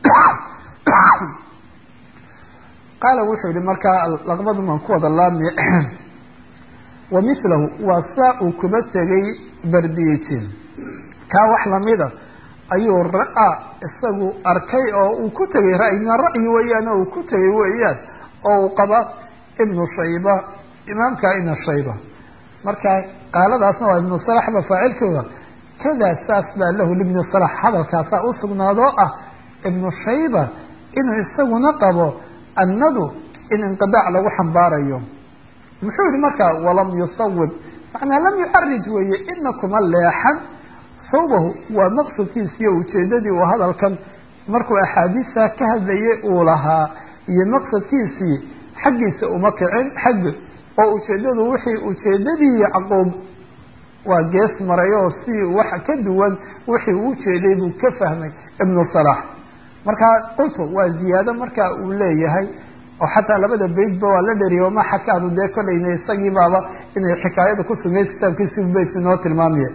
qaala wuxuu yihi markaa laqbadun aan ku wada laami wamilahu waa saa uu kuba tegay berdijin kaa wax lamida ayuu ra-a isagu arkay oo uu ku tegay ra'yina ra'yi weeyaan oo uu ku tegay weeyaan oo uu qaba ibnu shayba imaamka ibna shayba marka qaaladaasna waa ibnu salax ba faacilkooda kadaa saas baa lahu libni salax hadalkaasaa usugnaadoo ah ibnu shayba inuu isaguna qabo annadu in inqidaac lagu xambaarayo muxuu yihi markaa walam yusawib macnaa lam yucarij weeye ina kuma leexan sawbahu waa maqsadkiisiiyo ujeedadii uu hadalkan markuu axaadiista ka hadlayay uu lahaa iyo maqsadkiisii xaggiisa uma kicin xagga oo ujeedadu wixii ujeedadii yacquub waa gees maray oo si wax ka duwan wixii uu ujeeday buu ka fahmay ibnu salax markaa qultu waa ziyaado marka uu leeyahay oo xataa labada beydba waa la dheriya ma xakaadu dee kolayna isagii baaba inay xikaayada ku sugnayd kitaabkiisi beydka noo tilmaamaya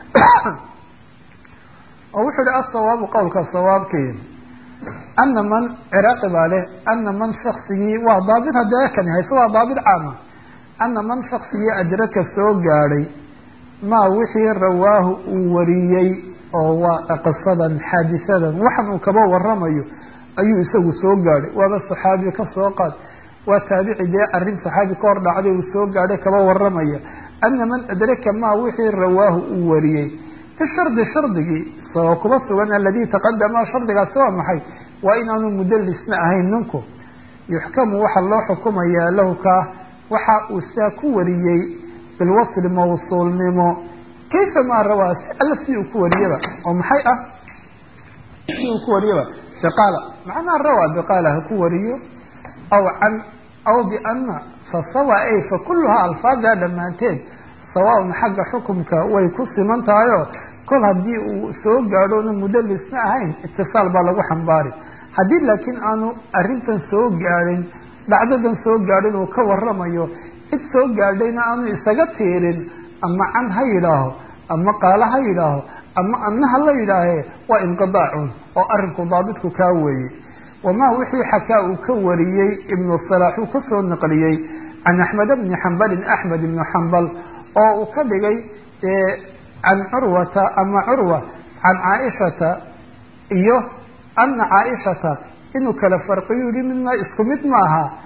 oo wuxuu yihi asawaabu qowlka sawaabkii ana man ciraaqi baa leh ana man shaksigii waa daabit haddee kani hayse waa daabit caama ana man shaksigii adraka soo gaadhay maa wixii rawaahu uu wariyey oo waa qisadan xaadisadan waxan uu kaba waramayo ayuu isagu soo gaadhay waaba saxaabi ka soo qaad waa taabici dee arrin saxaabi ka hor dhacday uu soo gaadhay kaba waramaya ana man adraka maa wixii rawaahu uu wariyey bishardi shardigii isagoo kuba sugan aladii taqadama shardigaasi waa maxay waa inaanu mudalisna ahayn ninku yuxkamu waxaa loo xukumayaa lahu kaa waxa uu saa ku wariyey bilwasli mawsuulnimo kayfa maa rawaa si alla si uu ku wariyaba oo maxay ah si uu ku wariyaba biqaala macnaa rawaa biqaala ha ku wariyo aw can aw biana fasawa ay fa kulluhaa alfaaddaa dhammaanteed sawaaun xagga xukumka way ku siman tahayoo kol haddii uu soo gaadhoona mudalisna ahayn itisaal baa lagu xambaari haddii laakiin aanu arrintan soo gaadhin dhacdadan soo gaadhin uu ka waramayo cid soo gaadhayna aanu isaga tiirin ama can ha yidhaaho ama qaala ha yidhaaho ama anna ha la yidhaahee waa inqidaacun oo arrinku daabitku kaa weeyey wamaa wixii xakaa uu ka wariyey ibnu salaax uu kasoo naqliyey can axmed bni xambalin axmed ibnu xambal oo uu ka dhigay can curwata ama curwa can caaishata iyo ana caaishata inuu kala farqiyu yihi midna isku mid maaha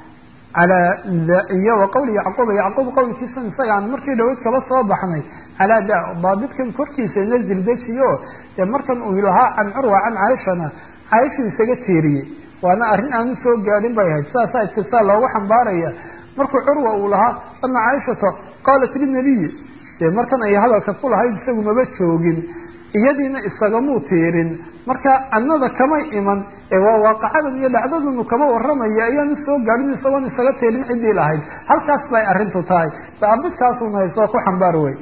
iyo waqowli yacquub qowlkiisa isagaan markii dhaweyd kaba soo baxnay calaa da daabitkan korkiisa nazil dejiyo dee markan uu lahaa can curwa can caaishana caaishuu isaga tiiriyey waana arrin aanu soo gaadhin bay ahayd saasaa itisaal loogu xambaaraya markuu curwa uu lahaa ana caaishata qaalat linabiyi dee markan ay hadalka ku lahayd isagu maba joogin iyadiina isagamuu tiirin marka annada kamay iman ee waa waaqacadan iyo dhacdadanu kama waramaya ayaanu soo gaadhin isagoon isaga tiirin ciddii lahayd halkaas bay arrintu tahay daabidkaasuna haysoo ku xambaar wey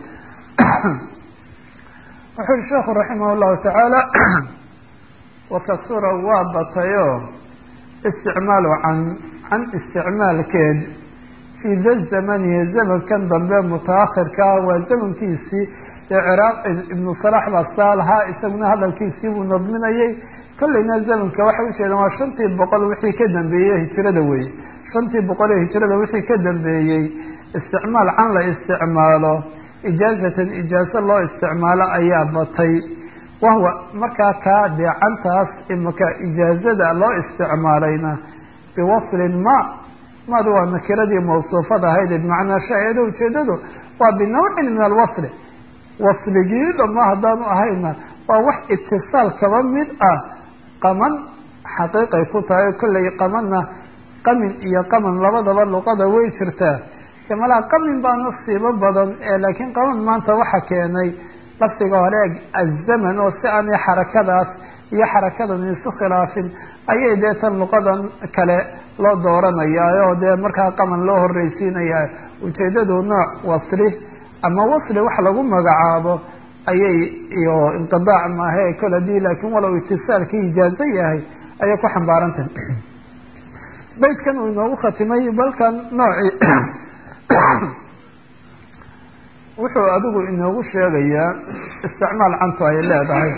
wuxuu yihi sheekhu raximah llahu tacaala wakasura waa batayo isticmaalu can isticmaalkeed fii da zamani zamankan dambe mutaakhirkaa waa zamankiisii ciraaq ibnu salax baa saa lahaa isaguna hadalkiisii buu nadminayay kollayna zamanka waxay ujeedaan waa 500 wixii ka dambeeyey hijrada weye 500 ee hijrada wixii ka dambeeyey isticmaal can la isticmaalo ijaazatan ijaazo loo isticmaalo ayaa batay wahwa markaa kaa dee cantaas imaka ijaazada loo isticmaalayna biwaslin maadu waa nakiradii mawsuufada ahayd bimacnaa shaa-ida ujeedadu waa binawcin min alwasli wasligii dhama haddaanu ahayna waa wax itisaal kaba mid ah qaman xaqiiqay ku tahay kollay qamanna qamin iyo qaman labadaba luqada way jirtaa malaa qamin baa nasiibo badan laakiin qaman maanta waxa keenay lafdiga hore azaman oo si aanay xarakadaas iyo xarakadan isu khilaafin ayay dee tan luqadan kale loo dooranaya oo dee markaa qaman loo horreysiinaya ujeedadu nooc wasli ama wasli wax lagu magacaabo ayay iyo inqidaac maahe kol hadii laakiin walow itisaalkii ijaazo yahay ayay ku xambaarantahay baydkan uu inoogu khatimay balkan noocii wuxuu adigu inoogu sheegayaa isticmaal cantu ay leedahay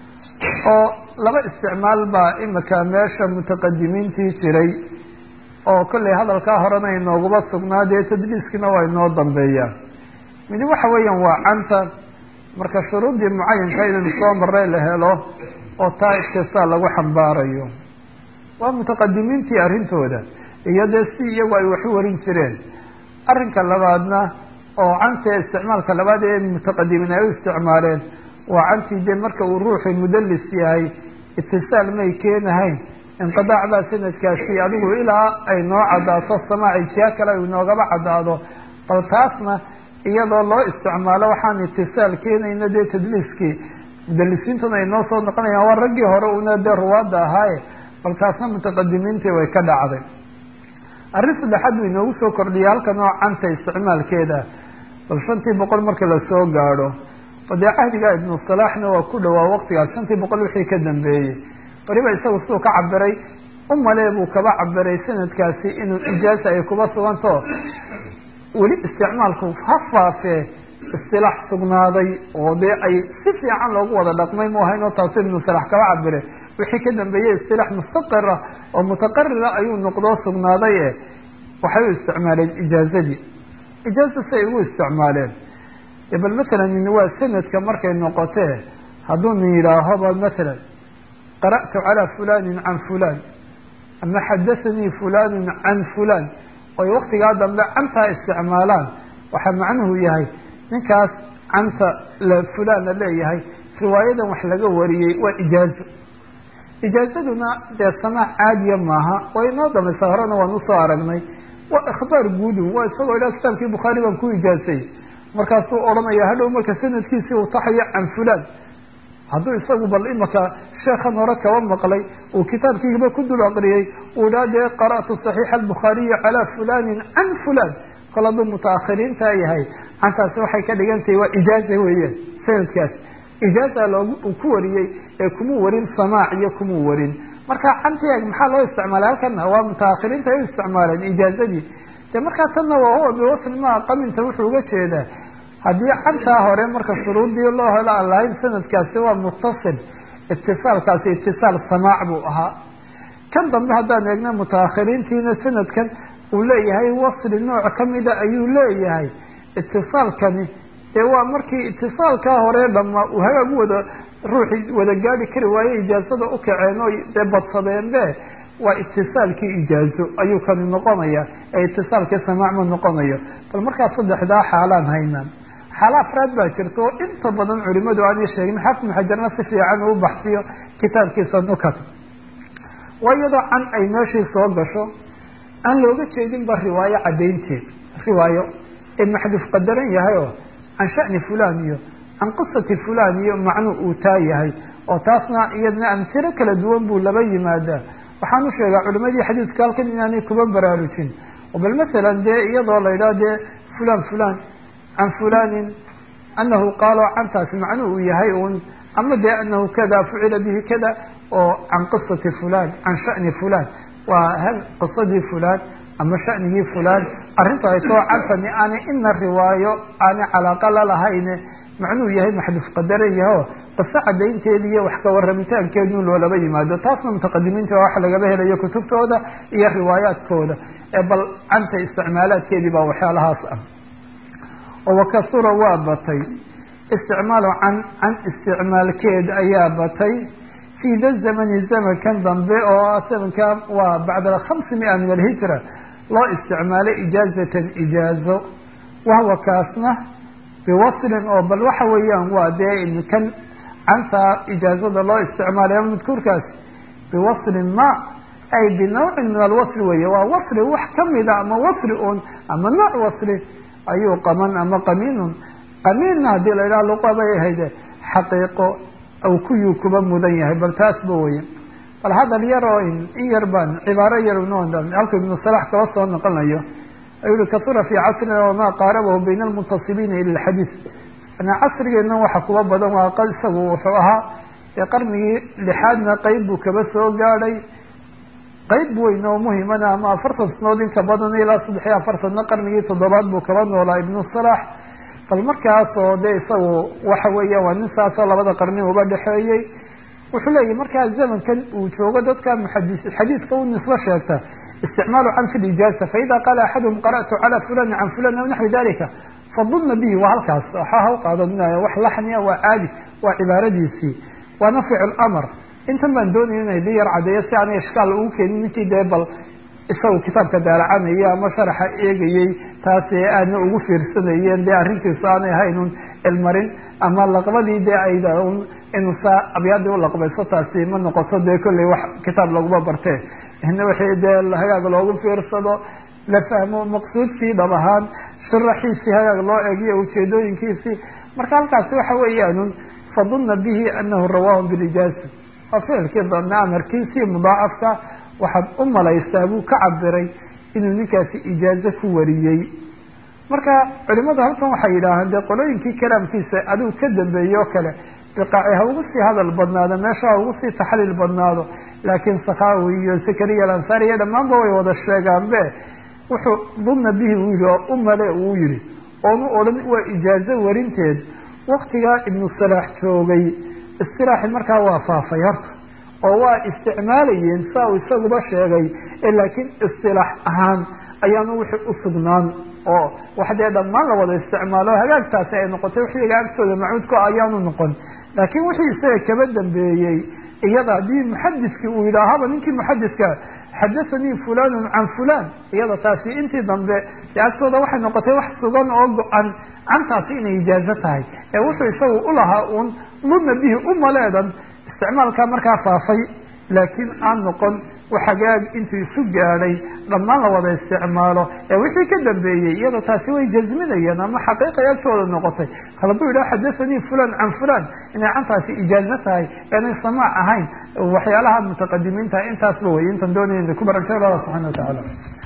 oo laba isticmaal baa imika meesha mutaqadimiintii jiray oo kollay hadalkaa horena inooguba sugnaa dee tadliiskina waa inoo dambeeyaa midi waxa weeyaan waa canta marka shuruuddii mucayanka inaynu soo maray la helo oo taa itisaal lagu xambaarayo waa mutaqadimiintii arrintooda iyo dee si iyagu ay waxu warin jireen arrinka labaadna oo canta isticmaalka labaad ee mutaqadimiin ay u isticmaaleen waa cantii dee marka uu ruuxu mudallis yahay itisaal may keenahayn inqidaac baa sanadkaasi adigu ilaa ay noo caddaato samaaci jiha kale ay noogaba caddaado bal taasna iyadoo loo isticmaalo waxaan itisaal keenayna dee tadliiskii mudalisiintuna ay noo soo noqonayaan waa raggii hore una dee ruwaadda ahaaye bal taasna mutaqadimiintii way ka dhacday arrin saddexaad buu inoogu soo kordhiyay halkan oo canta isticmaalkeeda bal 500 marka lasoo gaadho oo dee cahdiga ibnu salaaxna waa ku dhawaa waqtigaas 500 wixii ka dambeeyey waliba isagu siduu ka cabiray umalee buu kaba cabiray sanadkaasi inuu ijaaza ay kuba suganto weli isticmaalku ha faafee istilaax sugnaaday oo dee ay si fiican loogu wada dhaqmay mu ahayn oo taasu ibnu salax kaba cabire wixii ka dambeeyey istilaax mustaqira oo mutaqarira ayuu noqdoo sugnaaday waxay u isticmaaleen ijaazadii ijaaza say ugu isticmaaleen bal matalan waa sanadka markay noqotee hadduu nin yidhaahoba matalan qara'tu calaa fulanin can fulan ama xadathanii fulanun can fulan oy waktigaa dambe cantaa isticmaalaan waxaa macnuhu yahay ninkaas canta fulan la leeyahay riwaayadan wax laga wariyey waa ijaazo ijaazaduna dee samaac caadiya maaha way inoo dambaysa horena waan usoo aragnay waa ikhbaar guudu waa isagoo idhaa kitaabkii bukhaari baan ku ijaazay markaasuu odhanaya hadhow marka sanadkiisii uu taxayo can fulan hadduu isagu bal imaka sheekhan hore kaba maqlay uu kitaabkiiba ku dul aqriyey uu dhaa dee qara'tu saxiixa albukhaariyi calaa fulanin can fulan kol hadduu mutaakhiriintaa yahay cantaasi waxay ka dhigantahay waa ijaaza weeyaan sanadkaas ijaaza uu ku wariyey ee kumuu warin samaac iyo kumuu warin marka cantiag maxaa loo isticmaalay halkana waa mutaakhiriinta ay u isticmaaleen ijaazadii dee markaa tanna waa huwa biwasl maa qaminta wuxuu uga jeedaa haddii cantaa hore marka shuruudii loo helo aan lahayn sanadkaasi waa muttasil itisaalkaasi itisaal samaac buu ahaa kan dambe haddaan eegna mutaakhiriintiina sanadkan uu leeyahay wasli nooc kamida ayuu leeyahay itisaalkani dee waa markii itisaalkaa hore dhama uu hagaag wada ruuxii wada gaadi kari waaye ijaazada u kaceen oo dee badsadeen be waa itisaalkii ijaazo ayuu kani noqonaya ee itisaalkii samaac ma noqonayo. bal markaa saddexdaa xaalaan haynaa. xaalo afraad baa jirta oo inta badan culimadu aanay sheegin, xaafid ibn xajarna si fiican uu baxsiyo kitaabkiisa nukat. waa iyadoo can ay meeshii soo gasho aan looga jeedinba riwaayo caddaynteed, riwaayo ee maxduuf qadaran yahay oo can sha'ni fulan iyo can qisati fulan iyo macnuu uu taa yahay, oo taasna iyadna amsiro kala duwan buu laba yimaadaa. waxaan u sheegaa culimadii xadiiska halkan inaanay kuba baraarujin, oo bal masalan dee iyadoo la yidhaha dee fulan fulan can fulanin anahu qaalo cantaasi macnuu uu yahay un, ama dee anahu kada fucila bihi kada, oo can qisati fulan can sha'ni fulan waa hal qisadii fulan ama shanigii fulan arrinta ay too cantani aanay ina riwaayo aanay calaaqa la lahayne macnuu yahay maxduuf qadaran yaho qiso cadaynteeda iyo wax ka warramitaankeedun loolaba yimaado. taasna mutaqadimiinta waa wax lagaba helayo kutubtooda iyo riwaayaadkooda, ee bal canta isticmaalaadkeedii baa waxyaalahaas ah. oo wakasura waa batay isticmaalu can isticmaalkeed ayaa batay fi da zamani zamankan dambe oo zamanka waa bacda 500 min alhijra loo isticmaalay ijaazatan ijaazo, wahuwa kaasna biwaslin oo bal waxa weeyaan waa dee kan canta ijaazada loo isticmaalay madkuurkaas biwaslin ma ay binawcin min alwasl weeye, waa wasli wax kamida ama wasli un ama nooc wasli ayuu qaman ama qamiinun. qamiinna haddii la yidhaha luqabay ahayde xaqiiqo aw kuyuu kuba mudan yahay, bal taasba weye. bal hadal yar oo in yar baan cibaaro yar halku ibnu salax kaba soo noqonayo ayuu yihi kasura fi casrina wamaa qaarabahu bayna almuntasibiina ila alxadiis. ana casrigeena waxa kuba badan waa isagu wuxuu ahaa ee qarnigii 6aadna qeyb buu kaba soo gaadhay, qeyb weyn oo muhimana ama 40 sanood in ka badan ilaa 43 qarnigii 7aad buu kaba noolaa ibnu salax. bal markaas oo dee isagu waxa weeya waa nin saasoo labada qarni uba dhexeeyey. wuxuu leeyahy markaa zamankan uu joogo dadka xadiiska u nisbo sheegta isticmaalu can fi lijaaza faida qaala axaduhum qara'tu cala fulani can fulan aw naxwi dalika fadunna bihi. waa halkaas waxaa ha u qaadanaya wax laxniya, waa caadi, waa cibaaradiisii, waana ficil amar. intan baan doonaya inay di yar cadeeyo si aanay ishkaal ugu keenin ninkii dee bal isagu kitaabka daalacanaya ama sharaxa eegayey taasi aadna ugu fiirsanayeen dee arrintiisu aanay ahaynun cilmarin ama laqbadii dee ayda inuu saa abyaadii ulaqbayso taasi ma noqoto dee kolley wax kitaab laguma bartee ina wixii dee hagaag loogu fiirsado la fahmo maqsuudkii dhab ahaan sharaxiisii hagaag loo eegiyo ujeedooyinkiisii. marka halkaasi waxa weeyaanun fadunna bihi anahu rawaahu bilijaaza, waa ficilkii danna amarkiisii mudaacafka waxaad u malaysaa buu ka cabiray inuu ninkaasi ijaazo ku wariyey. marka culimadu halkan waxay yidhaahaan dee qolooyinkii kalaamkiisa adigu ka dambeeye oo kale biqaaci ha ugu sii hadal badnaado, meesha ha ugu sii taxliil badnaado, laakiin sakhawi iyo zakariya alansaari iyo dhammaanba way wada sheegaanbe wuxuu dunna bihi uu yihi oo u male uu yihi oonu odhan waa ijaazo warinteed. waktigaa ibnu salaax joogay istilaaxi markaa waa faafay horta oo waa isticmaalayeen saa uu isaguba sheegay, laakiin istilaax ahaan ayaanu wixii usugnaan oo wax dee dhammaan la wada isticmaalo hagaagtaasi ay noqotay wixii iga agtooda macuudku ayaanu noqon. laakiin wixii isaga kaba dambeeyey iyada haddii muxadiskii uu yidhaahaba ninkii muxadiska xadathanii fulanun can fulan, iyada taasi intii dambe dee agtooda waxay noqotay wax sugan oo go-an cantaasi inay ijaazo tahay, ee wuxuu isagu ulahaa uun dunna bihi umaleedan isticmaalkaa markaa faafay, laakiin aan noqon waxagaag intuu isu gaadhay dhammaan la wada isticmaalo. ee wixii ka dambeeyey iyada taasi way jazminayeen ama xaqiiqay agtooda noqotay. kala buu yidhaha xadathanii fulan can fulan inay cantaasi ijaazo tahay inay samaac ahayn. waxyaalaha mutaqadimiinta intaasba wey intan doonaya ku barakay Allah subxana wa tacaala.